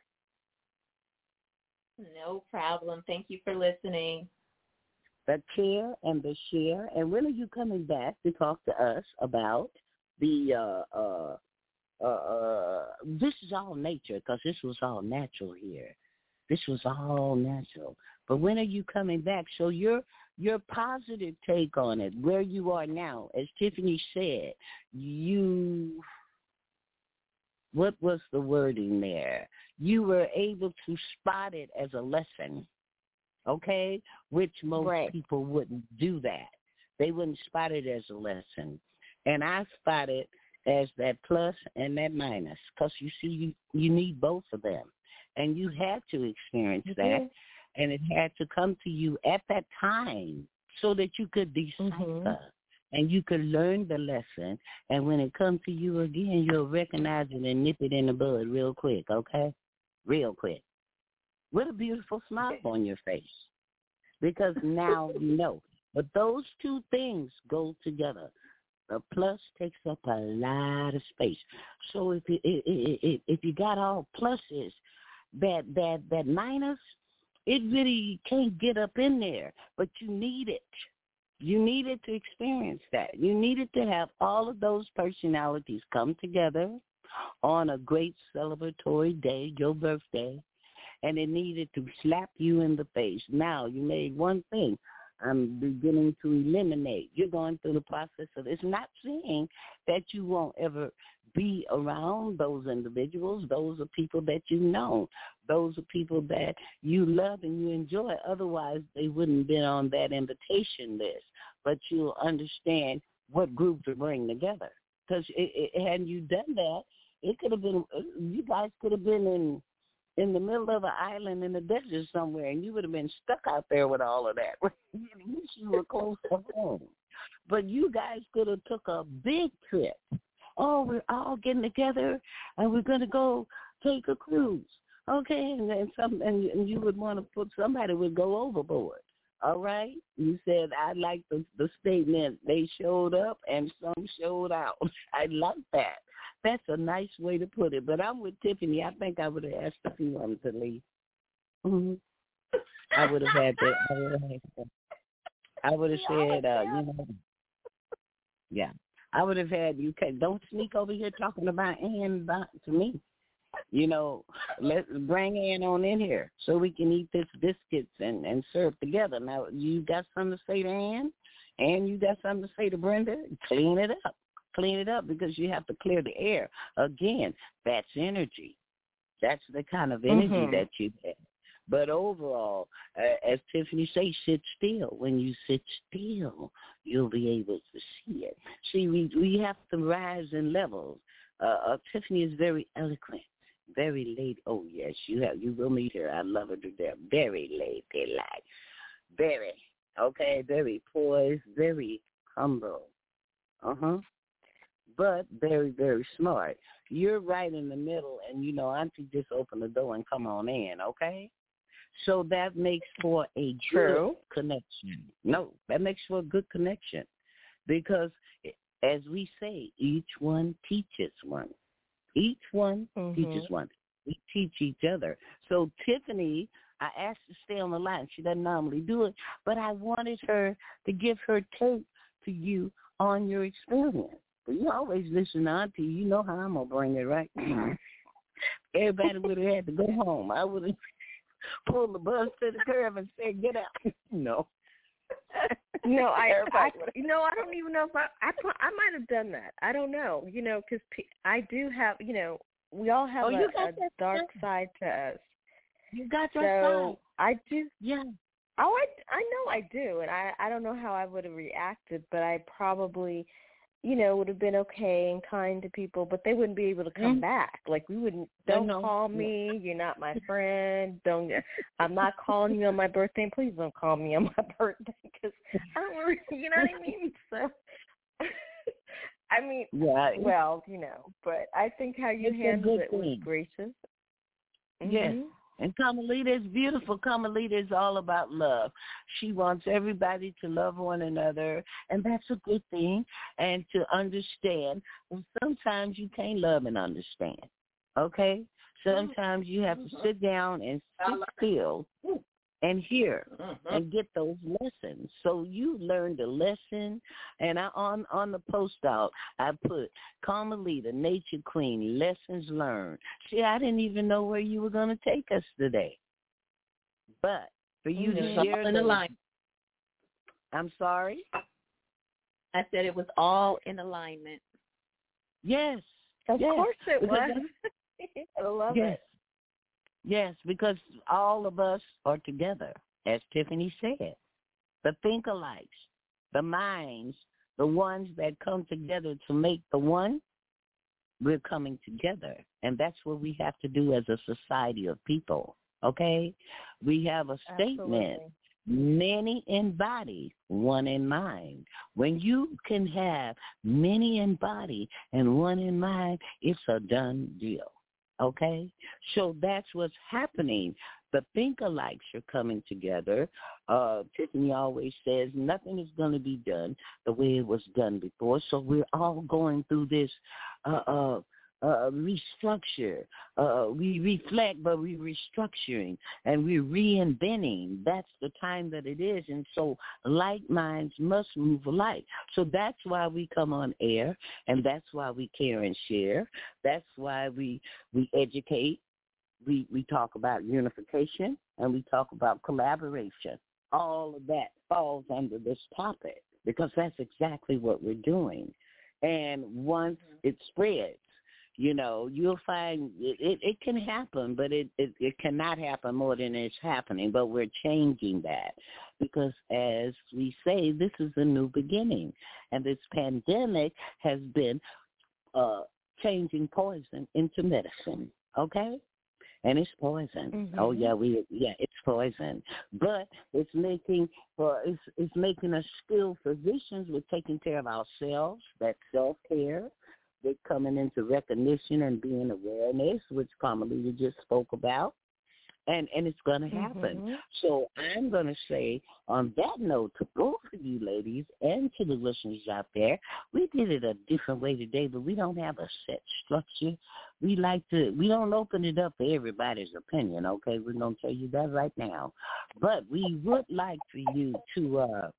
No problem. Thank you for listening. The care and the share. And when are you coming back to talk to us about the, uh, uh, uh, uh this is all nature because this was all natural here. This was all natural. But when are you coming back? So your your positive take on it, where you are now, as Tiffany said, you, what was the wording there? You were able to spot it as a lesson. Okay, which most right. people wouldn't do that. They wouldn't spot it as a lesson. And I spot it as that plus and that minus because, you see, you, you need both of them. And you had to experience that, mm-hmm. and it had to come to you at that time so that you could decipher. Mm-hmm. and you can learn the lesson. And when it comes to you again, you'll recognize it and nip it in the bud real quick, okay? Real quick. With a beautiful smile on your face, because now you know. But those two things go together. The plus takes up a lot of space. So if you if, if you got all pluses, that that that minus, it really can't get up in there. But you need it. You needed to experience that. You needed to have all of those personalities come together on a great celebratory day, your birthday, and it needed to slap you in the face. Now you made one thing. I'm beginning to eliminate. You're going through the process of it's not saying that you won't ever be around those individuals. Those are people that you know. Those are people that you love and you enjoy. Otherwise, they wouldn't have been on that invitation list. But you'll understand what group to bring together. Because it, it, hadn't you done that, it could have been, you guys could have been in, in the middle of an island in the desert somewhere, and you would have been stuck out there with all of that. At least you were close to home. But you guys could have took a big trip. Oh, we're all getting together, and we're going to go take a cruise. Okay, and then some, and, and you would want to put, somebody would go overboard. All right? You said, I like the, the statement, they showed up and some showed out. I like that. That's a nice way to put it. But I'm with Tiffany. I think I would have asked a few of them to leave. Mm-hmm. I would have had that. I would have, had that. I would have said, uh, you know, yeah. I would have had you, don't sneak over here talking about Ann to me. You know, let's bring Ann on in here so we can eat this biscuits and, and serve together. Now, you got something to say to Ann? Ann, you got something to say to Brenda? Clean it up. Clean it up because you have to clear the air. Again, that's energy. That's the kind of energy mm-hmm. that you have. But overall, uh, as Tiffany says, sit still. When you sit still, you'll be able to see it. See, we we have to rise in levels. Uh, uh, Tiffany is very eloquent, very lady. Oh yes, you have. You will meet her. I love her to death. Very ladylike, very okay, very poised, very humble. Uh huh. But very, very smart. You're right in the middle, and, you know, Auntie just open the door and come on in, okay? So that makes for a True. good connection. No, that makes for a good connection because, as we say, each one teaches one. Each one mm-hmm. teaches one. We teach each other. So Tiffany, I asked her to stay on the line. She doesn't normally do it, but I wanted her to give her take to you on your experience. You always listen to Auntie. You know how I'm going to bring it, right? Everybody would have had to go home. I would have pulled the bus to the curb and said, get out. No. No, I, I, you know, I don't even know if I, I, I might have done that. I don't know, you know, because I do have, you know, we all have oh, a, a dark side to us. You got your so side. I do. Yeah. Oh, I, I know I do, and I, I don't know how I would have reacted, but I probably, you know, would have been okay and kind to people, but they wouldn't be able to come mm-hmm. back. Like, we wouldn't, don't call me, you're not my friend, don't, I'm not calling you on my birthday, and please don't call me on my birthday, because I don't really, you know what I mean? So, I mean, yeah. well, you know, but I think how you it's handled it was gracious. Mm-hmm. Yes. And Carmelita is beautiful. Carmelita is all about love. She wants everybody to love one another, and that's a good thing, and to understand. Well, sometimes you can't love and understand, okay? Sometimes you have to sit down and sit still and hear and get those lessons. So you learned a lesson, and I, on, on the post out, I put Carmelita, Nature Queen, lessons learned. See, I didn't even know where you were going to take us today. But for you to share in alignment. I'm sorry? I said it was all in alignment. Yes. Of yes. course it was. I love yes. it. Yes, because all of us are together, as Tiffany said. The think-alikes, the minds, the ones that come together to make the one, we're coming together. And that's what we have to do as a society of people, okay? We have a statement. Absolutely. many in body, one in mind. When you can have many in body and one in mind, it's a done deal. Okay? So that's what's happening. The think-alikes are coming together. Uh, Tiffany always says nothing is going to be done the way it was done before. So we're all going through this uh, uh, uh, restructure. Uh, we reflect, but we're restructuring, and we're reinventing. That's the time that it is. And so like minds must move alike. So that's why we come on air, and that's why we care and share. That's why we, we educate. We, we talk about unification, and we talk about collaboration. All of that falls under this topic because that's exactly what we're doing. And once it spreads, you know, you'll find it, it, it can happen, but it, it, it cannot happen more than it's happening. But we're changing that because, as we say, this is a new beginning. And this pandemic has been uh, changing poison into medicine, okay? And it's poison. Mm-hmm. Oh yeah, we yeah, it's poison. But it's making for it's it's making us skilled physicians. We're taking care of ourselves. That's self care. They're coming into recognition and being awareness, which Carmelita just spoke about. And and it's going to happen. Mm-hmm. So I'm going to say on that note to both of you ladies and to the listeners out there, we did it a different way today, but we don't have a set structure. We like to, we don't open it up for everybody's opinion, okay? We're going to tell you that right now. But we would like for you to uh,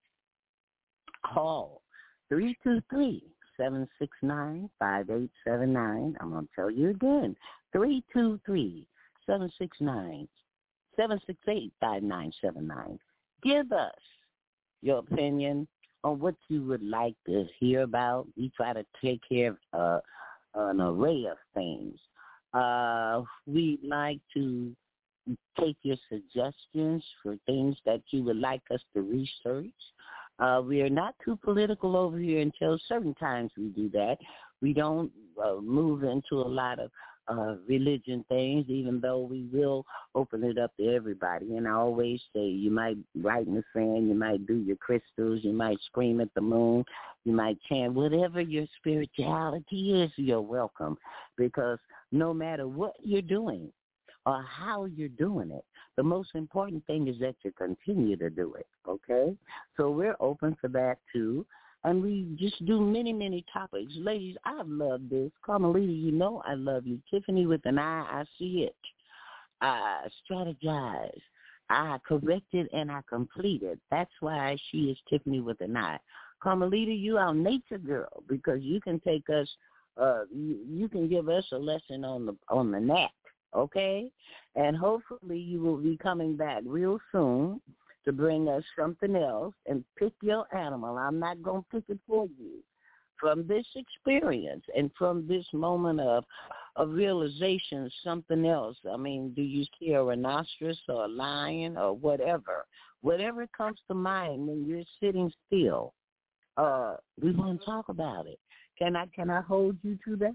call three two three, seven six nine, five eight seven nine. I'm going to tell you again, three two three, seven six nine, seven six eight, five nine seven nine. Give us your opinion on what you would like to hear about. We try to take care of uh, an array of things. Uh, we'd like to take your suggestions for things that you would like us to research. Uh, we are not too political over here until certain times we do that. We don't uh, move into a lot of uh, religion things, even though we will open it up to everybody. And I always say you might write in the sand, you might do your crystals, you might scream at the moon, you might chant. Whatever your spirituality is, you're welcome, because no matter what you're doing or how you're doing it, the most important thing is that you continue to do it, okay? So we're open for that, too. And we just do many, many topics. Ladies, I love this. Carmelita, you know I love you. Tiffany with an eye, I see it. I strategize. I corrected and I completed. That's why she is Tiffany with an eye. Carmelita, you are nature girl because you can take us, uh, you, you can give us a lesson on the on the net, okay? And hopefully you will be coming back real soon to bring us something else and pick your animal. I'm not going to pick it for you. From this experience and from this moment of, of realization, something else. I mean, do you see a rhinoceros or a lion or whatever? Whatever comes to mind when you're sitting still, uh, we want to talk about it. Can I, can I hold you to that?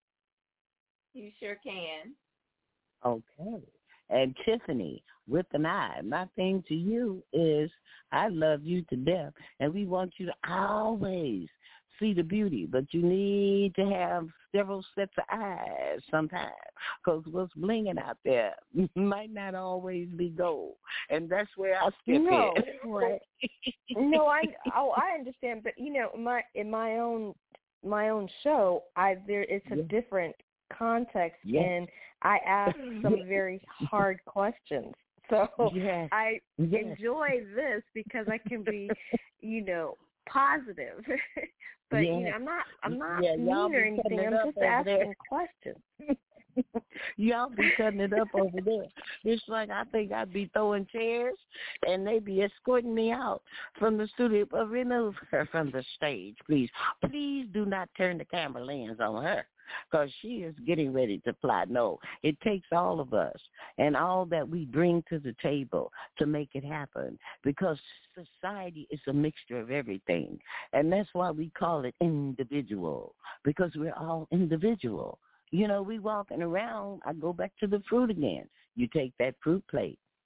You sure can. Okay. And Tiffany, with an eye, my thing to you is I love you to death, and we want you to always see the beauty, but you need to have several sets of eyes sometimes, because what's blinging out there might not always be gold, and that's where I skip no, in. Right. no, I oh I understand, but you know, my in my own my own show, I there it's a yeah. different context, yes. and I ask some very hard questions. So yes. I yes. enjoy this because I can be, you know, positive. but yes. you know, I'm not I'm not yeah, mean or anything. I'm just asking there. questions. Y'all be cutting it up over there. It's like I think I'd be throwing chairs and they be escorting me out from the studio. But remove her from the stage, please. Please do not turn the camera lens on her, because she is getting ready to fly. No, it takes all of us and all that we bring to the table to make it happen, because society is a mixture of everything. And that's why we call it individual, because we're all individual. You know, we walking around, I go back to the fruit again. You take that fruit plate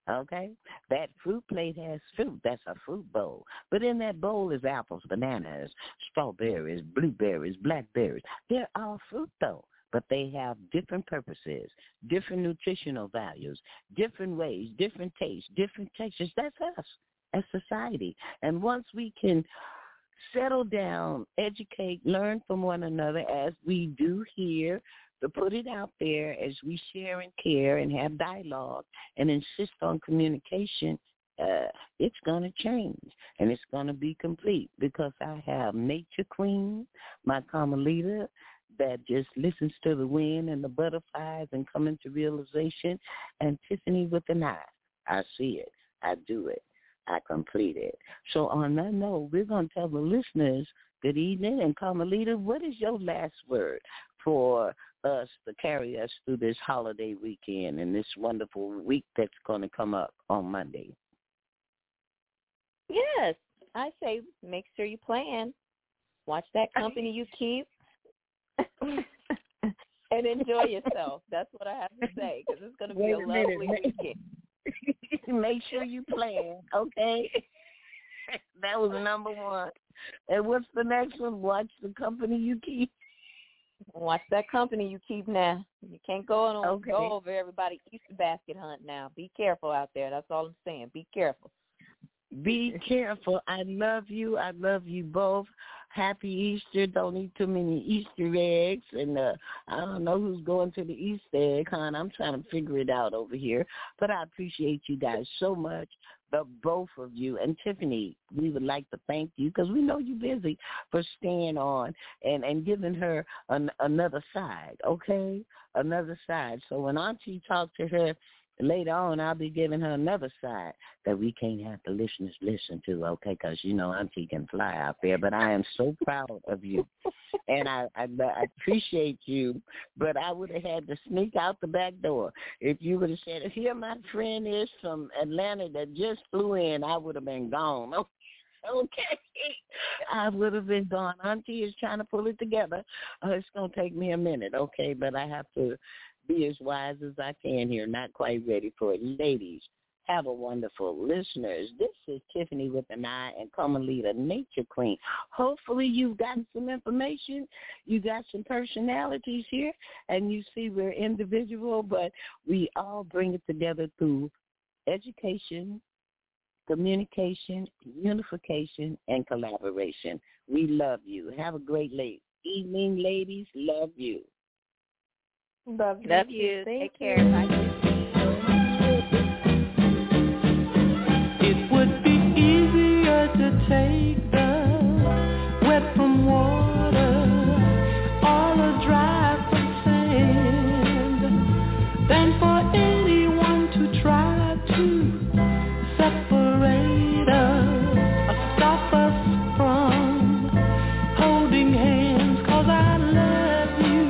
Okay? That fruit plate has fruit. That's a fruit bowl. But in that bowl is apples, bananas, strawberries, blueberries, blackberries. They're all fruit, though. But they have different purposes, different nutritional values, different ways, different tastes, different textures. That's us as society. And once we can settle down, educate, learn from one another as we do here, to put it out there as we share and care and have dialogue and insist on communication, uh, it's going to change and it's going to be complete because I have Nature Queen, my Carmelita, that just listens to the wind and the butterflies and come into realization, and Tiffany with an eye. I see it. I do it. I complete it. So on that note, we're going to tell the listeners good evening. And Carmelita, what is your last word for us to carry us through this holiday weekend and this wonderful week that's going to come up on Monday? Yes, I say make sure you plan. Watch that company you keep. And enjoy yourself. That's what I have to say, because it's going to be a, a lovely minute. weekend. Make sure you plan, okay? That was number one. And what's the next one? Watch the company you keep. Watch that company you keep now. You can't go on okay. go over everybody Easter basket hunt now. Be careful out there. That's all I'm saying. Be careful. Be careful. I love you. I love you both. Happy Easter. Don't eat too many Easter eggs. And uh, I don't know who's going to the Easter egg hunt. I'm trying to figure it out over here. But I appreciate you guys so much, the both of you. And Tiffany, we would like to thank you because we know you're busy for staying on and, and giving her an, another side, okay? Another side. So when Auntie talked to her, later on, I'll be giving her another side that we can't have the listeners listen to, okay, because, you know, Auntie can fly out there. But I am so proud of you, and I, I, I appreciate you, but I would have had to sneak out the back door. If you would have said, here my friend is from Atlanta that just flew in, I would have been gone. Okay, I would have been gone. Auntie is trying to pull it together. Uh, it's going to take me a minute, okay, but I have to be as wise as I can here. Not quite ready for it. Ladies, have a wonderful listeners. This is Tiffany with an eye and Carmelita, Nature Queen. Hopefully you've gotten some information. You got some personalities here, and you see we're individual, but we all bring it together through education, communication, unification, and collaboration. We love you. Have a great late evening, ladies. Love you. Love, Love you. Thank Take care. Bye. It would be easier to take the wet from water or the dry from sand than for anyone to try to separate us or stop us from holding hands, 'cause I love you.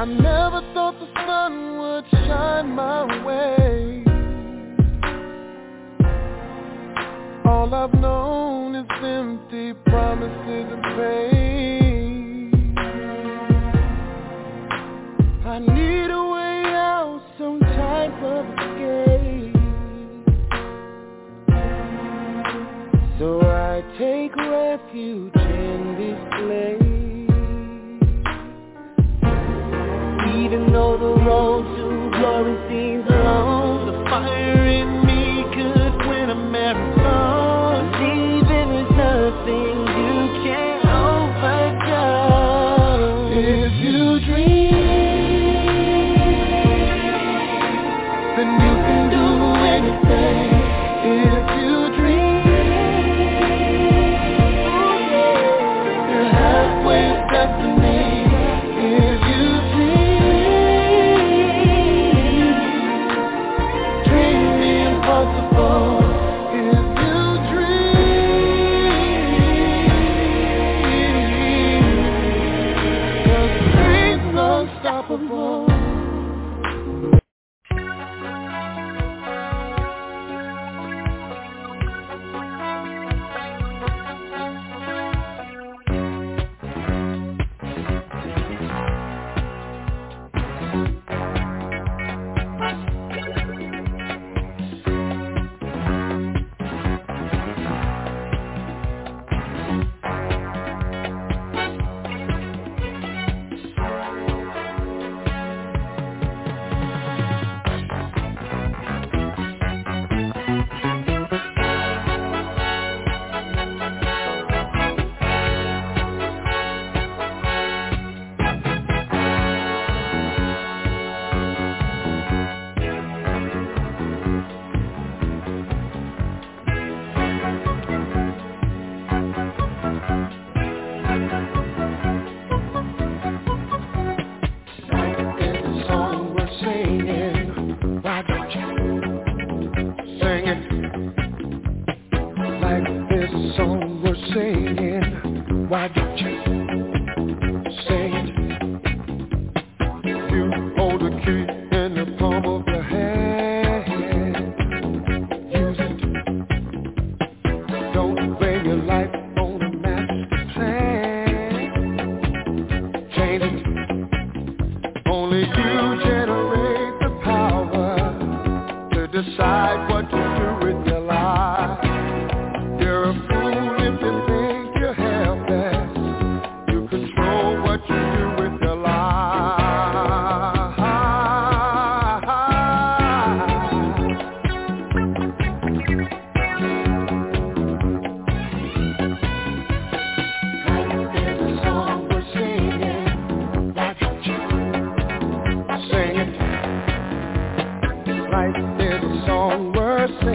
I never thought the sun would shine my way. All I've known is empty promises and pain. I need a way out, some type of escape. So I take refuge in this place. Even though the road to glory seems long, the fire in me could win a marathon. Even there's nothing you can't overcome. If you dream, then you can do anything. If you dream, you're halfway to destiny. If you dream, dream the impossible. If you dream, 'cause dreams unstoppable. Like there's a song we're singing.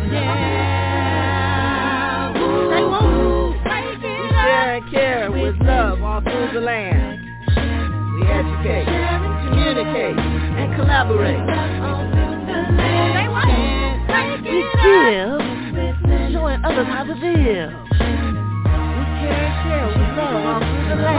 Yeah. Say woo. We share and care with love all through the land. We educate, communicate, and collaborate. We give, showing others how to live. We care and share with love all through the land.